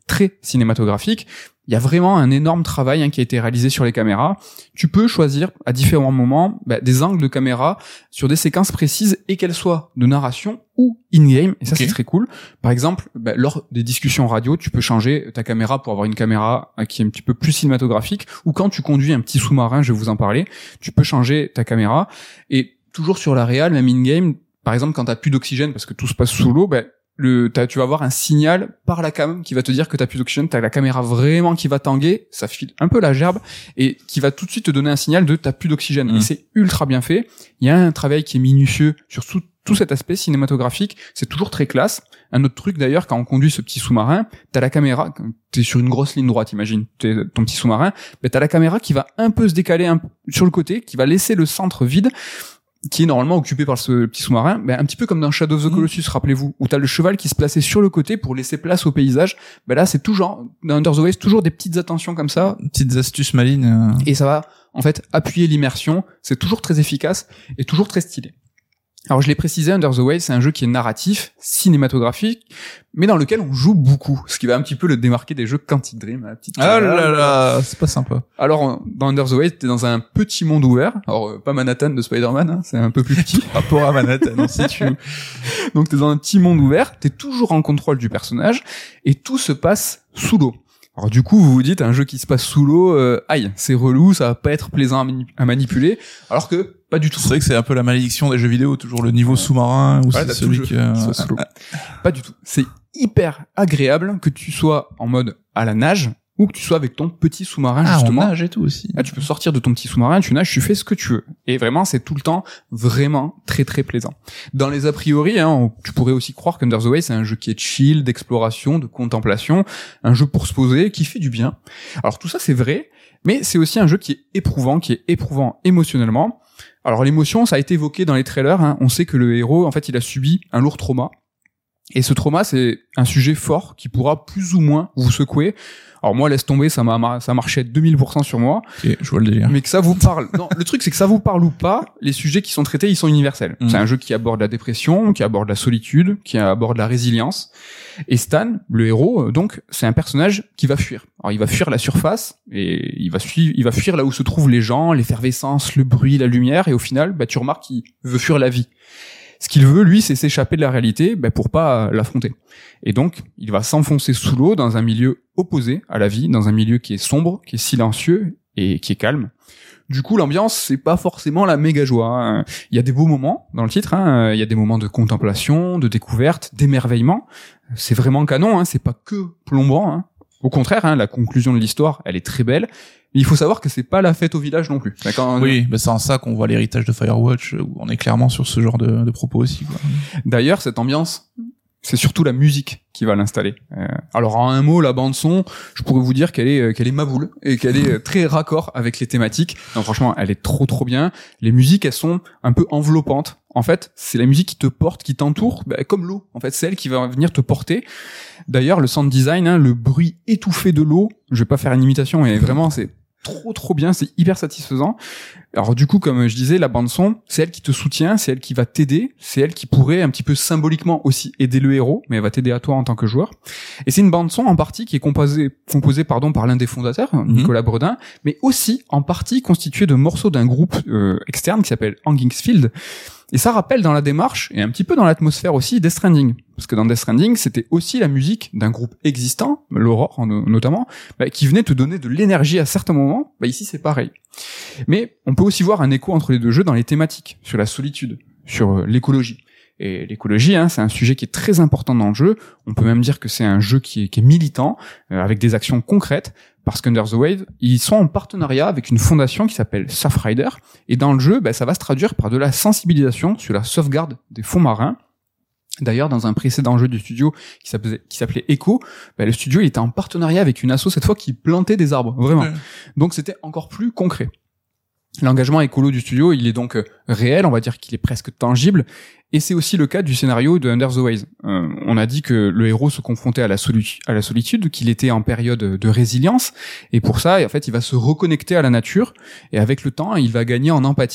très cinématographique. Il y a vraiment un énorme travail hein, qui a été réalisé sur les caméras. Tu peux choisir à différents moments bah, des angles de caméra sur des séquences précises et qu'elles soient de narration ou in-game. Et ça, okay. c'est très cool. Par exemple, bah, lors des discussions radio, tu peux changer ta caméra pour avoir une caméra qui est un petit peu plus cinématographique. Ou quand tu conduis un petit sous-marin, je vais vous en parler, tu peux changer ta caméra. Et toujours sur la réal, même in-game, par exemple, quand t'as plus d'oxygène parce que tout se passe sous l'eau, bah, le, tu vas avoir un signal par la cam qui va te dire que t'as plus d'oxygène, t'as la caméra vraiment qui va tanguer, ça file un peu la gerbe, et qui va tout de suite te donner un signal de t'as plus d'oxygène. Mmh. Et c'est ultra bien fait. Il y a un travail qui est minutieux sur tout, tout cet aspect cinématographique, c'est toujours très classe. Un autre truc d'ailleurs, quand on conduit ce petit sous-marin, t'as la caméra, t'es sur une grosse ligne droite, imagine, t'es ton petit sous-marin, mais t'as la caméra qui va un peu se décaler un, sur le côté, qui va laisser le centre vide, qui est normalement occupé par ce petit sous-marin, ben un petit peu comme dans Shadow of the Colossus, mmh. rappelez-vous, où t'as le cheval qui se plaçait sur le côté pour laisser place au paysage. Ben là, c'est toujours, dans Under the Waves, toujours des petites attentions comme ça. Petites astuces malines. Euh... Et ça va, en fait, appuyer l'immersion. C'est toujours très efficace et toujours très stylé. Alors je l'ai précisé, Under the Waves, c'est un jeu qui est narratif, cinématographique, mais dans lequel on joue beaucoup, ce qui va un petit peu le démarquer des jeux Quantic Dream. La petite ah là là, c'est pas sympa. Alors dans Under the Waves, t'es dans un petit monde ouvert, alors pas Manhattan de Spider-Man, hein, c'est un peu plus petit. Rapport à Manhattan, on se situe. Donc t'es dans un petit monde ouvert, t'es toujours en contrôle du personnage, et tout se passe sous l'eau. Alors du coup, vous vous dites, un jeu qui se passe sous l'eau, euh, aïe, c'est relou, ça va pas être plaisant à, mani- à manipuler, alors que pas du tout. C'est vrai que c'est un peu la malédiction des jeux vidéo, toujours le niveau sous-marin, ou ouais, c'est celui qui... Euh... sous l'eau. Pas du tout. C'est hyper agréable que tu sois en mode à la nage, ou que tu sois avec ton petit sous-marin, ah, justement. Ah, on nage et tout aussi. Là, tu peux sortir de ton petit sous-marin, tu nages, tu fais ce que tu veux. Et vraiment, c'est tout le temps vraiment très très plaisant. Dans les a priori, hein, on, tu pourrais aussi croire qu'Under the Waves, c'est un jeu qui est chill, d'exploration, de contemplation, un jeu pour se poser, qui fait du bien. Alors tout ça, c'est vrai, mais c'est aussi un jeu qui est éprouvant, qui est éprouvant émotionnellement. Alors l'émotion, ça a été évoqué dans les trailers, hein. On sait que le héros, en fait, il a subi un lourd trauma. Et ce trauma, c'est un sujet fort qui pourra plus ou moins vous secouer. Alors moi, laisse tomber, ça m'a, ça marchait deux mille pour cent sur moi. Ok, je vois le délire. Mais que ça vous parle. Non, le truc, c'est que ça vous parle ou pas, les sujets qui sont traités, ils sont universels. Mmh. C'est un jeu qui aborde la dépression, qui aborde la solitude, qui aborde la résilience. Et Stan, le héros, donc, c'est un personnage qui va fuir. Alors, il va fuir la surface, et il va suivre, il va fuir là où se trouvent les gens, l'effervescence, le bruit, la lumière, et au final, bah, tu remarques qu'il veut fuir la vie. Ce qu'il veut, lui, c'est s'échapper de la réalité, bah, pour pas l'affronter. Et donc, il va s'enfoncer sous l'eau dans un milieu opposé à la vie, dans un milieu qui est sombre, qui est silencieux et qui est calme. Du coup, l'ambiance, c'est pas forcément la méga joie, hein. Il y a des beaux moments dans le titre, hein. Il y a des moments de contemplation, de découverte, d'émerveillement. C'est vraiment canon, hein. C'est pas que plombant, hein. Au contraire, hein, la conclusion de l'histoire, elle est très belle. Mais il faut savoir que c'est pas la fête au village non plus. D'accord. Oui, bah c'est en ça qu'on voit l'héritage de Firewatch, où on est clairement sur ce genre de, de propos aussi, quoi. D'ailleurs, cette ambiance, c'est surtout la musique qui va l'installer. Euh, alors en un mot, la bande son, je pourrais vous dire qu'elle est qu'elle est maboule et qu'elle est très raccord avec les thématiques. Non, franchement, elle est trop trop bien. Les musiques, elles sont un peu enveloppantes. En fait, c'est la musique qui te porte, qui t'entoure, bah, comme l'eau. En fait, c'est elle qui va venir te porter. D'ailleurs, le sound design, hein, le bruit étouffé de l'eau, je vais pas faire une imitation, mais vraiment, c'est trop trop bien, c'est hyper satisfaisant. Alors du coup, comme je disais, la bande son, c'est elle qui te soutient, c'est elle qui va t'aider, c'est elle qui pourrait un petit peu symboliquement aussi aider le héros, mais elle va t'aider à toi en tant que joueur. Et c'est une bande son en partie qui est composée, composée pardon par l'un des fondateurs, mm-hmm. Nicolas Bredin, mais aussi en partie constituée de morceaux d'un groupe euh, externe qui s'appelle Hangingfield. Et ça rappelle dans la démarche, et un petit peu dans l'atmosphère aussi, Death Stranding. Parce que dans Death Stranding, c'était aussi la musique d'un groupe existant, l'Aurore notamment, bah, qui venait te donner de l'énergie à certains moments. Bah, ici, c'est pareil. Mais on peut aussi voir un écho entre les deux jeux dans les thématiques, sur la solitude, sur euh, l'écologie. Et l'écologie, hein, c'est un sujet qui est très important dans le jeu. On peut même dire que c'est un jeu qui est, qui est militant, euh, avec des actions concrètes, parce qu'Under the Wave, ils sont en partenariat avec une fondation qui s'appelle Surfrider, et dans le jeu, bah, ça va se traduire par de la sensibilisation sur la sauvegarde des fonds marins. D'ailleurs, dans un précédent jeu du studio qui s'appelait, qui s'appelait Echo, bah, le studio il était en partenariat avec une asso cette fois qui plantait des arbres, vraiment. Ouais. Donc c'était encore plus concret. L'engagement écolo du studio, il est donc euh, réel, on va dire qu'il est presque tangible, et c'est aussi le cas du scénario de Under the Waves. Euh, on a dit que le héros se confrontait à la, solu- à la solitude, qu'il était en période de résilience, et pour ça, en fait, il va se reconnecter à la nature, et avec le temps, il va gagner en empathie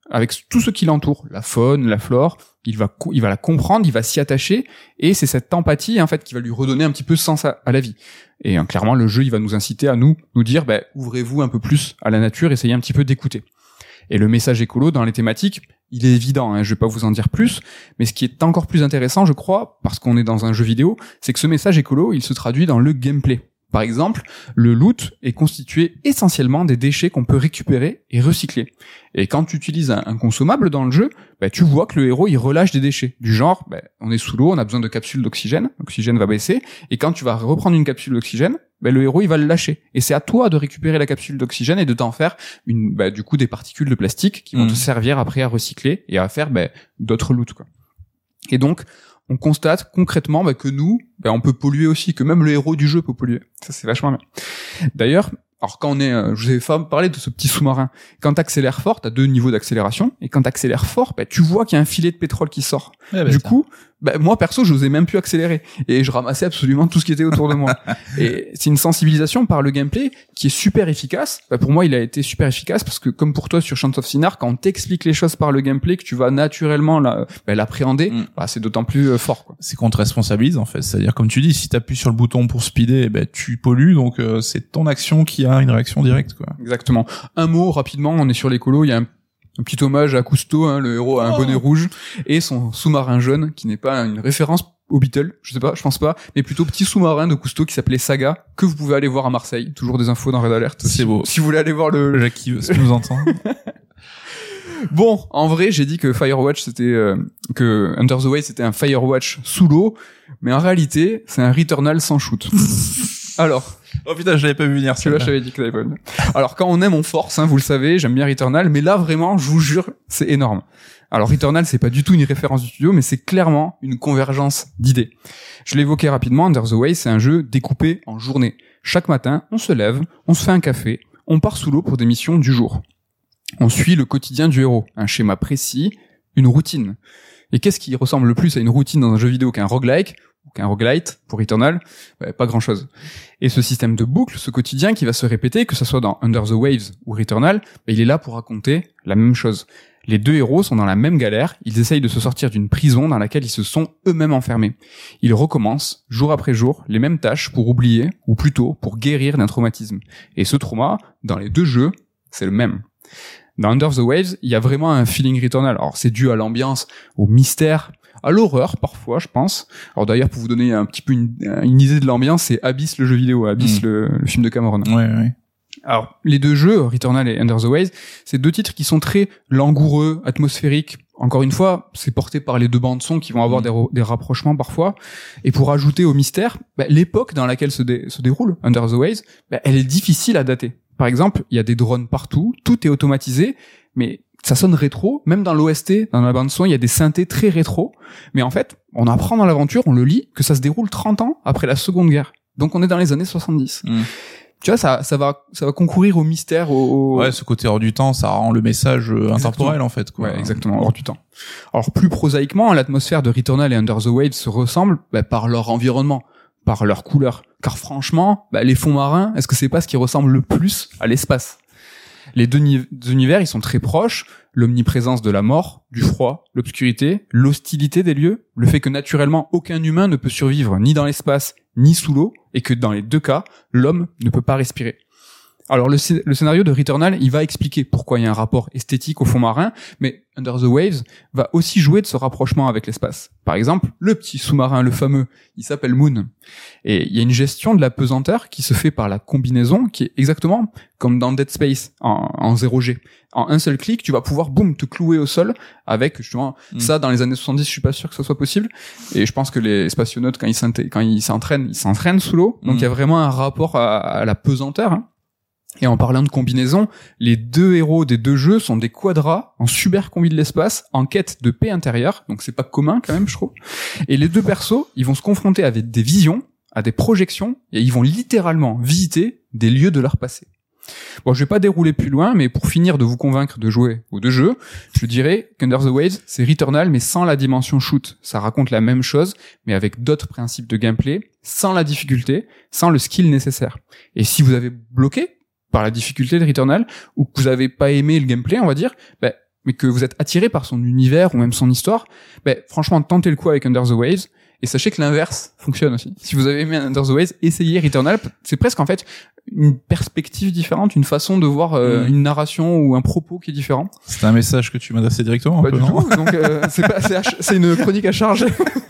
avec tout ce qui l'entoure, la faune, la flore, il va il va la comprendre, il va s'y attacher, et c'est cette empathie en fait qui va lui redonner un petit peu sens à, à la vie. Et hein, clairement le jeu il va nous inciter à nous nous dire bah, ouvrez-vous un peu plus à la nature, essayez un petit peu d'écouter. Et le message écolo dans les thématiques, il est évident, hein, je vais pas vous en dire plus, mais ce qui est encore plus intéressant, je crois, parce qu'on est dans un jeu vidéo, c'est que ce message écolo, il se traduit dans le gameplay. Par exemple, le loot est constitué essentiellement des déchets qu'on peut récupérer et recycler. Et quand tu utilises un, un consommable dans le jeu, bah, tu vois que le héros il relâche des déchets. Du genre, bah, on est sous l'eau, on a besoin de capsules d'oxygène, l'oxygène va baisser, et quand tu vas reprendre une capsule d'oxygène, bah, le héros il va le lâcher. Et c'est à toi de récupérer la capsule d'oxygène et de t'en faire une, bah, du coup des particules de plastique qui vont mmh. te servir après à recycler et à faire bah, d'autres loots, quoi. Et donc, on constate concrètement bah, que nous, bah, on peut polluer aussi, que même le héros du jeu peut polluer. Ça, c'est vachement bien. D'ailleurs, alors quand on est, euh, je vous ai parlé de ce petit sous-marin. Quand t'accélères fort, t'as deux niveaux d'accélération, et quand t'accélères fort, bah, tu vois qu'il y a un filet de pétrole qui sort. Ouais, bah, du coup, bah, moi perso, j'osais même plus accélérer, et je ramassais absolument tout ce qui était autour de moi. Et c'est une sensibilisation par le gameplay qui est super efficace. Bah, pour moi, il a été super efficace parce que comme pour toi sur Chants of Sinnar, quand on t'explique les choses par le gameplay, que tu vas naturellement la, bah, l'appréhender, mm. bah, c'est d'autant plus euh, fort, quoi. C'est qu'on te responsabilise en fait. C'est-à-dire, comme tu dis, si t'appuies sur le bouton pour speeder, bah, tu pollues, donc euh, c'est ton action qui a une réaction directe, quoi. Exactement. Un mot rapidement, on est sur l'écolo, il y a un Un petit hommage à Cousteau, hein, le héros a un bonnet rouge, et son sous-marin jaune, qui n'est pas une référence aux Beatles, je sais pas, je pense pas, mais plutôt petit sous-marin de Cousteau qui s'appelait Saga, que vous pouvez aller voir à Marseille. Toujours des infos dans Red Alert. C'est si, beau. Si vous voulez aller voir le... Jacques qui nous entend. Bon, en vrai, j'ai dit que Firewatch c'était, euh, que Under the Waves c'était un Firewatch sous l'eau, mais en réalité, c'est un Returnal sans shoot. Alors... Oh putain, je l'avais pas vu venir, celui-là. Je t'avais dit que t'avais pas vu. Alors, quand on aime, on force, hein, vous le savez, j'aime bien Returnal, mais là, vraiment, je vous jure, c'est énorme. Alors, Returnal, c'est pas du tout une référence du studio, mais c'est clairement une convergence d'idées. Je l'évoquais rapidement, Under the Waves, c'est un jeu découpé en journées. Chaque matin, on se lève, on se fait un café, on part sous l'eau pour des missions du jour. On suit le quotidien du héros, un schéma précis, une routine. Et qu'est-ce qui ressemble le plus à une routine dans un jeu vidéo qu'un roguelike, ou qu'un roguelite pour Returnal? Bah, pas grand-chose. Et ce système de boucle, ce quotidien qui va se répéter, que ce soit dans Under the Waves ou Returnal, bah, il est là pour raconter la même chose. Les deux héros sont dans la même galère, ils essayent de se sortir d'une prison dans laquelle ils se sont eux-mêmes enfermés. Ils recommencent, jour après jour, les mêmes tâches pour oublier, ou plutôt pour guérir d'un traumatisme. Et ce trauma, dans les deux jeux, c'est le même. Dans Under the Waves, il y a vraiment un feeling Returnal. Alors c'est dû à l'ambiance, au mystère, à l'horreur parfois, je pense. Alors d'ailleurs, pour vous donner un petit peu une, une idée de l'ambiance, c'est Abyss le jeu vidéo, Abyss mmh. le, le film de Cameron. Ouais, ouais. Alors les deux jeux, Returnal et Under the Waves, c'est deux titres qui sont très langoureux, atmosphériques. Encore une fois, c'est porté par les deux bandes son qui vont avoir mmh. des, des rapprochements parfois. Et pour ajouter au mystère, bah, l'époque dans laquelle se, dé, se déroule Under the Waves, bah, elle est difficile à dater. Par exemple, il y a des drones partout, tout est automatisé, mais ça sonne rétro, même dans l'O S T, dans la bande son, il y a des synthés très rétro, mais en fait, on apprend dans l'aventure, on le lit, que ça se déroule trente ans après la Seconde Guerre. Donc on est dans les années soixante-dix. Mmh. Tu vois, ça, ça va, ça va concourir au mystère, au, au... Ouais, ce côté hors du temps, ça rend le message exactement. Intemporel, en fait, quoi. Ouais, exactement, hors du temps. Alors, plus prosaïquement, l'atmosphère de Returnal et Under the Waves se ressemble, bah, par leur environnement, par leur couleur. Car franchement, bah, les fonds marins, est-ce que c'est pas ce qui ressemble le plus à l'espace? Les deux, ni- deux univers, ils sont très proches. L'omniprésence de la mort, du froid, l'obscurité, l'hostilité des lieux, le fait que naturellement aucun humain ne peut survivre ni dans l'espace ni sous l'eau, et que dans les deux cas, l'homme ne peut pas respirer. Alors le, c- le scénario de Returnal, il va expliquer pourquoi il y a un rapport esthétique au fond marin, mais Under the Waves va aussi jouer de ce rapprochement avec l'espace. Par exemple, le petit sous-marin, le fameux, il s'appelle Moon. Et il y a une gestion de la pesanteur qui se fait par la combinaison, qui est exactement comme dans Dead Space, en, en zéro G. En un seul clic, tu vas pouvoir, boum, te clouer au sol avec, justement, mmh. ça, dans les années soixante-dix, je suis pas sûr que ça soit possible. Et je pense que les spationautes, quand ils, quand ils s'entraînent, ils s'entraînent sous l'eau. Donc, il mmh. y a vraiment un rapport à, à la pesanteur, hein. Et en parlant de combinaison, les deux héros des deux jeux sont des quadras en super combi de l'espace, en quête de paix intérieure, donc c'est pas commun quand même, je trouve. Et les deux persos, ils vont se confronter avec des visions, à des projections, et ils vont littéralement visiter des lieux de leur passé. Bon, je vais pas dérouler plus loin, mais pour finir de vous convaincre de jouer aux deux jeux, je dirais qu'Under the Waves, c'est Returnal, mais sans la dimension shoot. Ça raconte la même chose, mais avec d'autres principes de gameplay, sans la difficulté, sans le skill nécessaire. Et si vous avez bloqué par la difficulté de Returnal, ou que vous avez pas aimé le gameplay, on va dire, bah, mais que vous êtes attiré par son univers ou même son histoire, ben franchement tentez le coup avec Under the Waves. Et sachez que l'inverse fonctionne aussi. Si vous avez aimé Under the Waves, essayez Returnal. C'est presque en fait une perspective différente, une façon de voir euh, mmh. une narration ou un propos qui est différent. C'est un message que tu m'adressais directement. Pas un peu, du non tout. Donc euh, c'est pas, c'est, ach- c'est une chronique à charge.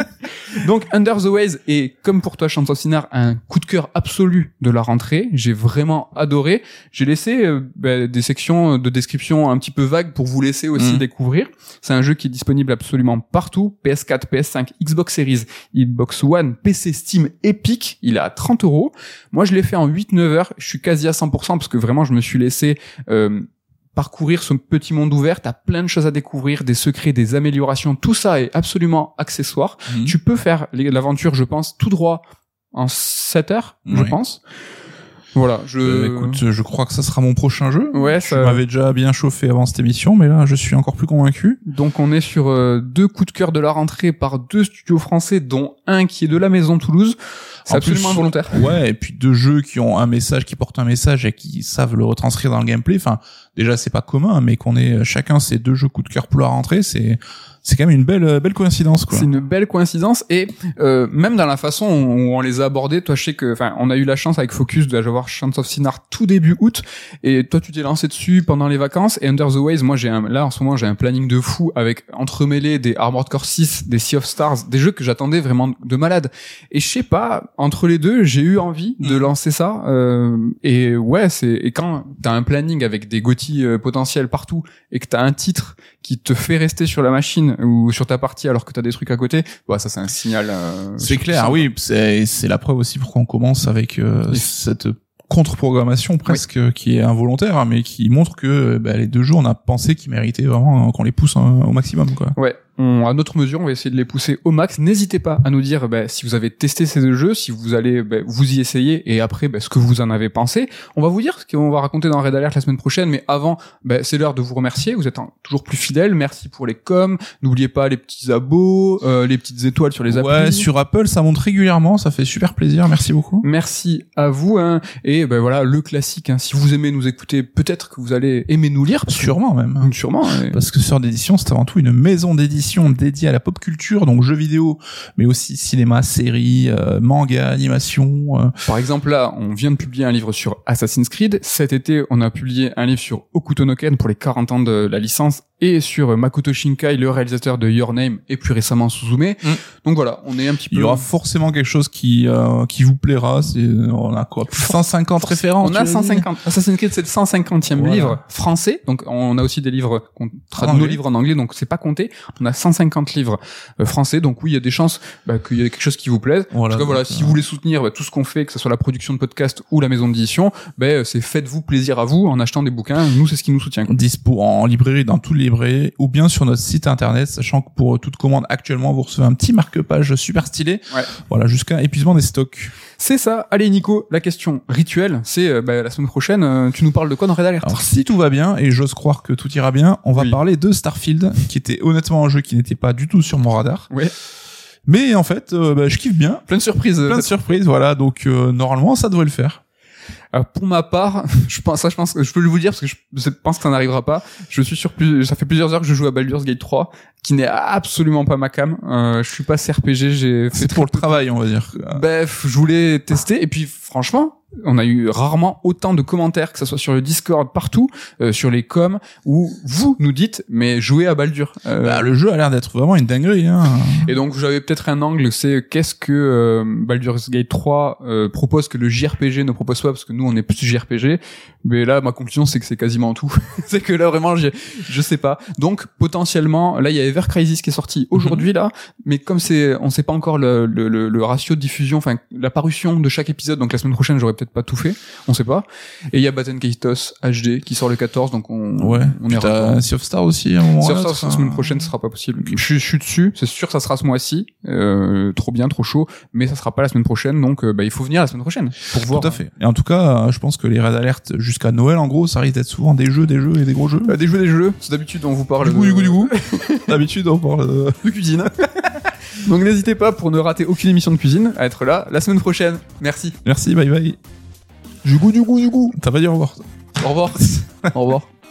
Donc Under the Waves est, comme pour toi Chants of Sinnar, un coup de cœur absolu de la rentrée. J'ai vraiment adoré. J'ai laissé euh, bah, des sections de description un petit peu vagues pour vous laisser aussi mmh. découvrir. C'est un jeu qui est disponible absolument partout. P S quatre, P S cinq, Xbox Series, Xbox One, P C, Steam, Epic. Il est à trente euros. Moi je l'ai fait en huit neuf heures. Je suis quasi à cent pour cent parce que vraiment je me suis laissé... Euh, parcourir ce petit monde ouvert, t'as plein de choses à découvrir, des secrets, des améliorations, tout ça est absolument accessoire. Mmh. Tu peux faire l'aventure, je pense, tout droit en sept heures, oui. je pense. Voilà, je... Euh, écoute, je crois que ça sera mon prochain jeu. Ouais, ça... ça... Je m'avais déjà bien chauffé avant cette émission, mais là, je suis encore plus convaincu. Donc, on est sur euh, deux coups de cœur de la rentrée par deux studios français, dont un qui est de la Maison Toulouse. C'est en absolument plus, involontaire. Ouais, et puis deux jeux qui ont un message, qui portent un message et qui savent le retranscrire dans le gameplay. Enfin, déjà, c'est pas commun, mais qu'on ait chacun ces deux jeux coups de cœur pour la rentrée, c'est... C'est quand même une belle belle coïncidence, quoi. C'est une belle coïncidence et euh, même dans la façon où on les a abordés, toi je sais que enfin on a eu la chance avec Focus d'avoir Chants of Sinnar tout début août et toi tu t'es lancé dessus pendant les vacances et Under the Waves, moi j'ai un là en ce moment j'ai un planning de fou avec entremêlés des Armored Core six, des Sea of Stars, des jeux que j'attendais vraiment de malade. Et je sais pas, entre les deux, j'ai eu envie de lancer ça euh, et ouais, c'est et quand t'as un planning avec des G O T Y euh, potentiels partout et que t'as un titre qui te fait rester sur la machine ou sur ta partie alors que t'as des trucs à côté, bah ça c'est un signal. Euh, c'est clair, oui, c'est c'est la preuve aussi pourquoi on commence avec euh, oui. cette contre-programmation presque oui. qui est involontaire, hein, mais qui montre que bah, les deux jeux on a pensé qu'ils méritaient vraiment qu'on les pousse hein, au maximum, quoi. Ouais. On, à notre mesure, on va essayer de les pousser au max. N'hésitez pas à nous dire bah, si vous avez testé ces deux jeux, si vous allez bah, vous y essayer et après bah, ce que vous en avez pensé. On va vous dire ce qu'on va raconter dans Red Alert la semaine prochaine, mais avant, bah, c'est l'heure de vous remercier. Vous êtes un, toujours plus fidèles. Merci pour les coms. N'oubliez pas les petits abos, euh, les petites étoiles sur les applis. Ouais, sur Apple, ça monte régulièrement. Ça fait super plaisir. Merci beaucoup. Merci à vous. Hein. Et ben bah, voilà, le classique. Hein. Si vous aimez nous écouter, peut-être que vous allez aimer nous lire. Sûrement même. Hein. Sûrement. Ouais. Parce que Sœur d'édition, c'est avant tout une maison d'édition dédiée à la pop culture, donc jeux vidéo, mais aussi cinéma, séries, euh, manga, animation. Euh. Par exemple, là, on vient de publier un livre sur Assassin's Creed. Cet été, on a publié un livre sur Hokuto no Ken pour les quarante ans de la licence et sur Makoto Shinkai, le réalisateur de Your Name et plus récemment Suzume. Mm. Donc voilà, on est un petit peu... Il y aura forcément quelque chose qui euh, qui vous plaira. C'est, on a quoi, cent cinquante références. On a cent cinquante. Assassin's Creed, c'est le cent cinquantième voilà. livre français. Donc on a aussi des livres, qu'on traduit nos livres en anglais, donc c'est pas compté. On a cent cinquante livres euh, français. Donc oui, il y a des chances bah, qu'il y ait quelque chose qui vous plaise. Voilà, en tout cas, voilà, euh... si vous voulez soutenir bah, tout ce qu'on fait, que ce soit la production de podcast ou la maison d'édition, bah, c'est faites-vous plaisir à vous en achetant des bouquins. Nous, c'est ce qui nous soutient. Quoi. Dispo en librairie, dans toutes les librairies, ou bien sur notre site internet, sachant que pour toute commande actuellement, vous recevez un petit marque-page super stylé. Ouais. Voilà, jusqu'à épuisement des stocks. C'est ça. Allez Nico, la question rituelle, c'est euh, bah, la semaine prochaine, euh, tu nous parles de quoi dans Red Alert? Alors si tout va bien, et j'ose croire que tout ira bien, on va oui. parler de Starfield, qui était honnêtement un jeu qui n'était pas du tout sur mon radar. Ouais. Mais en fait, euh, bah, je kiffe bien. Plein de surprises. Plein de surprises, voilà. Donc euh, normalement, ça devrait le faire. Alors pour ma part, je pense, ça, je pense que je peux le vous dire parce que je, je pense que ça n'arrivera pas. Je suis sur plus, ça fait plusieurs heures que je joue à Baldur's Gate trois, qui n'est absolument pas ma cam. Euh, je suis pas C R P G, j'ai fait c'est pour le travail, on va dire. Bref, je voulais tester et puis franchement, on a eu rarement autant de commentaires, que ça soit sur le Discord, partout, euh, sur les coms, où vous nous dites, mais jouez à Baldur. Euh, bah, le jeu a l'air d'être vraiment une dinguerie, hein. Et donc, j'avais peut-être un angle, c'est qu'est-ce que euh, Baldur's Gate trois euh, propose que le J R P G ne propose pas, parce que nous, on est plus J R P G. Mais là, ma conclusion, c'est que c'est quasiment tout. C'est que là, vraiment, j'ai, je sais pas. Donc, potentiellement, là, il y a Ever Crisis qui est sorti aujourd'hui, mm-hmm. là, mais comme c'est, on sait pas encore le, le, le, le ratio de diffusion, enfin, la parution de chaque épisode, donc la semaine prochaine, j'aurais peut-être pas tout fait, on sait pas. Et il y a Batten Kaitos H D qui sort le quatorze, donc on, ouais. on est t'as Sea of Stars aussi, à un moment. Sea of Stars, la semaine prochaine, ce sera pas possible. Okay. Je, je suis dessus, c'est sûr, ça sera ce mois-ci, euh, trop bien, trop chaud, mais ça sera pas la semaine prochaine, donc, euh, bah, il faut venir la semaine prochaine pour voir. Tout à fait. Et en tout cas, je pense que les Red Alert jusqu'à Noël, en gros, ça risque d'être souvent des jeux, des jeux et des gros jeux. Bah, des jeux, des jeux. C'est d'habitude, on vous parle du goût, du goût, du goût. D'habitude, on parle de, de cuisine. Donc, n'hésitez pas, pour ne rater aucune émission de cuisine, à être là la semaine prochaine. Merci. Merci, bye bye. Du goût, du goût, du goût. T'as pas dit au revoir. Au revoir. Au revoir.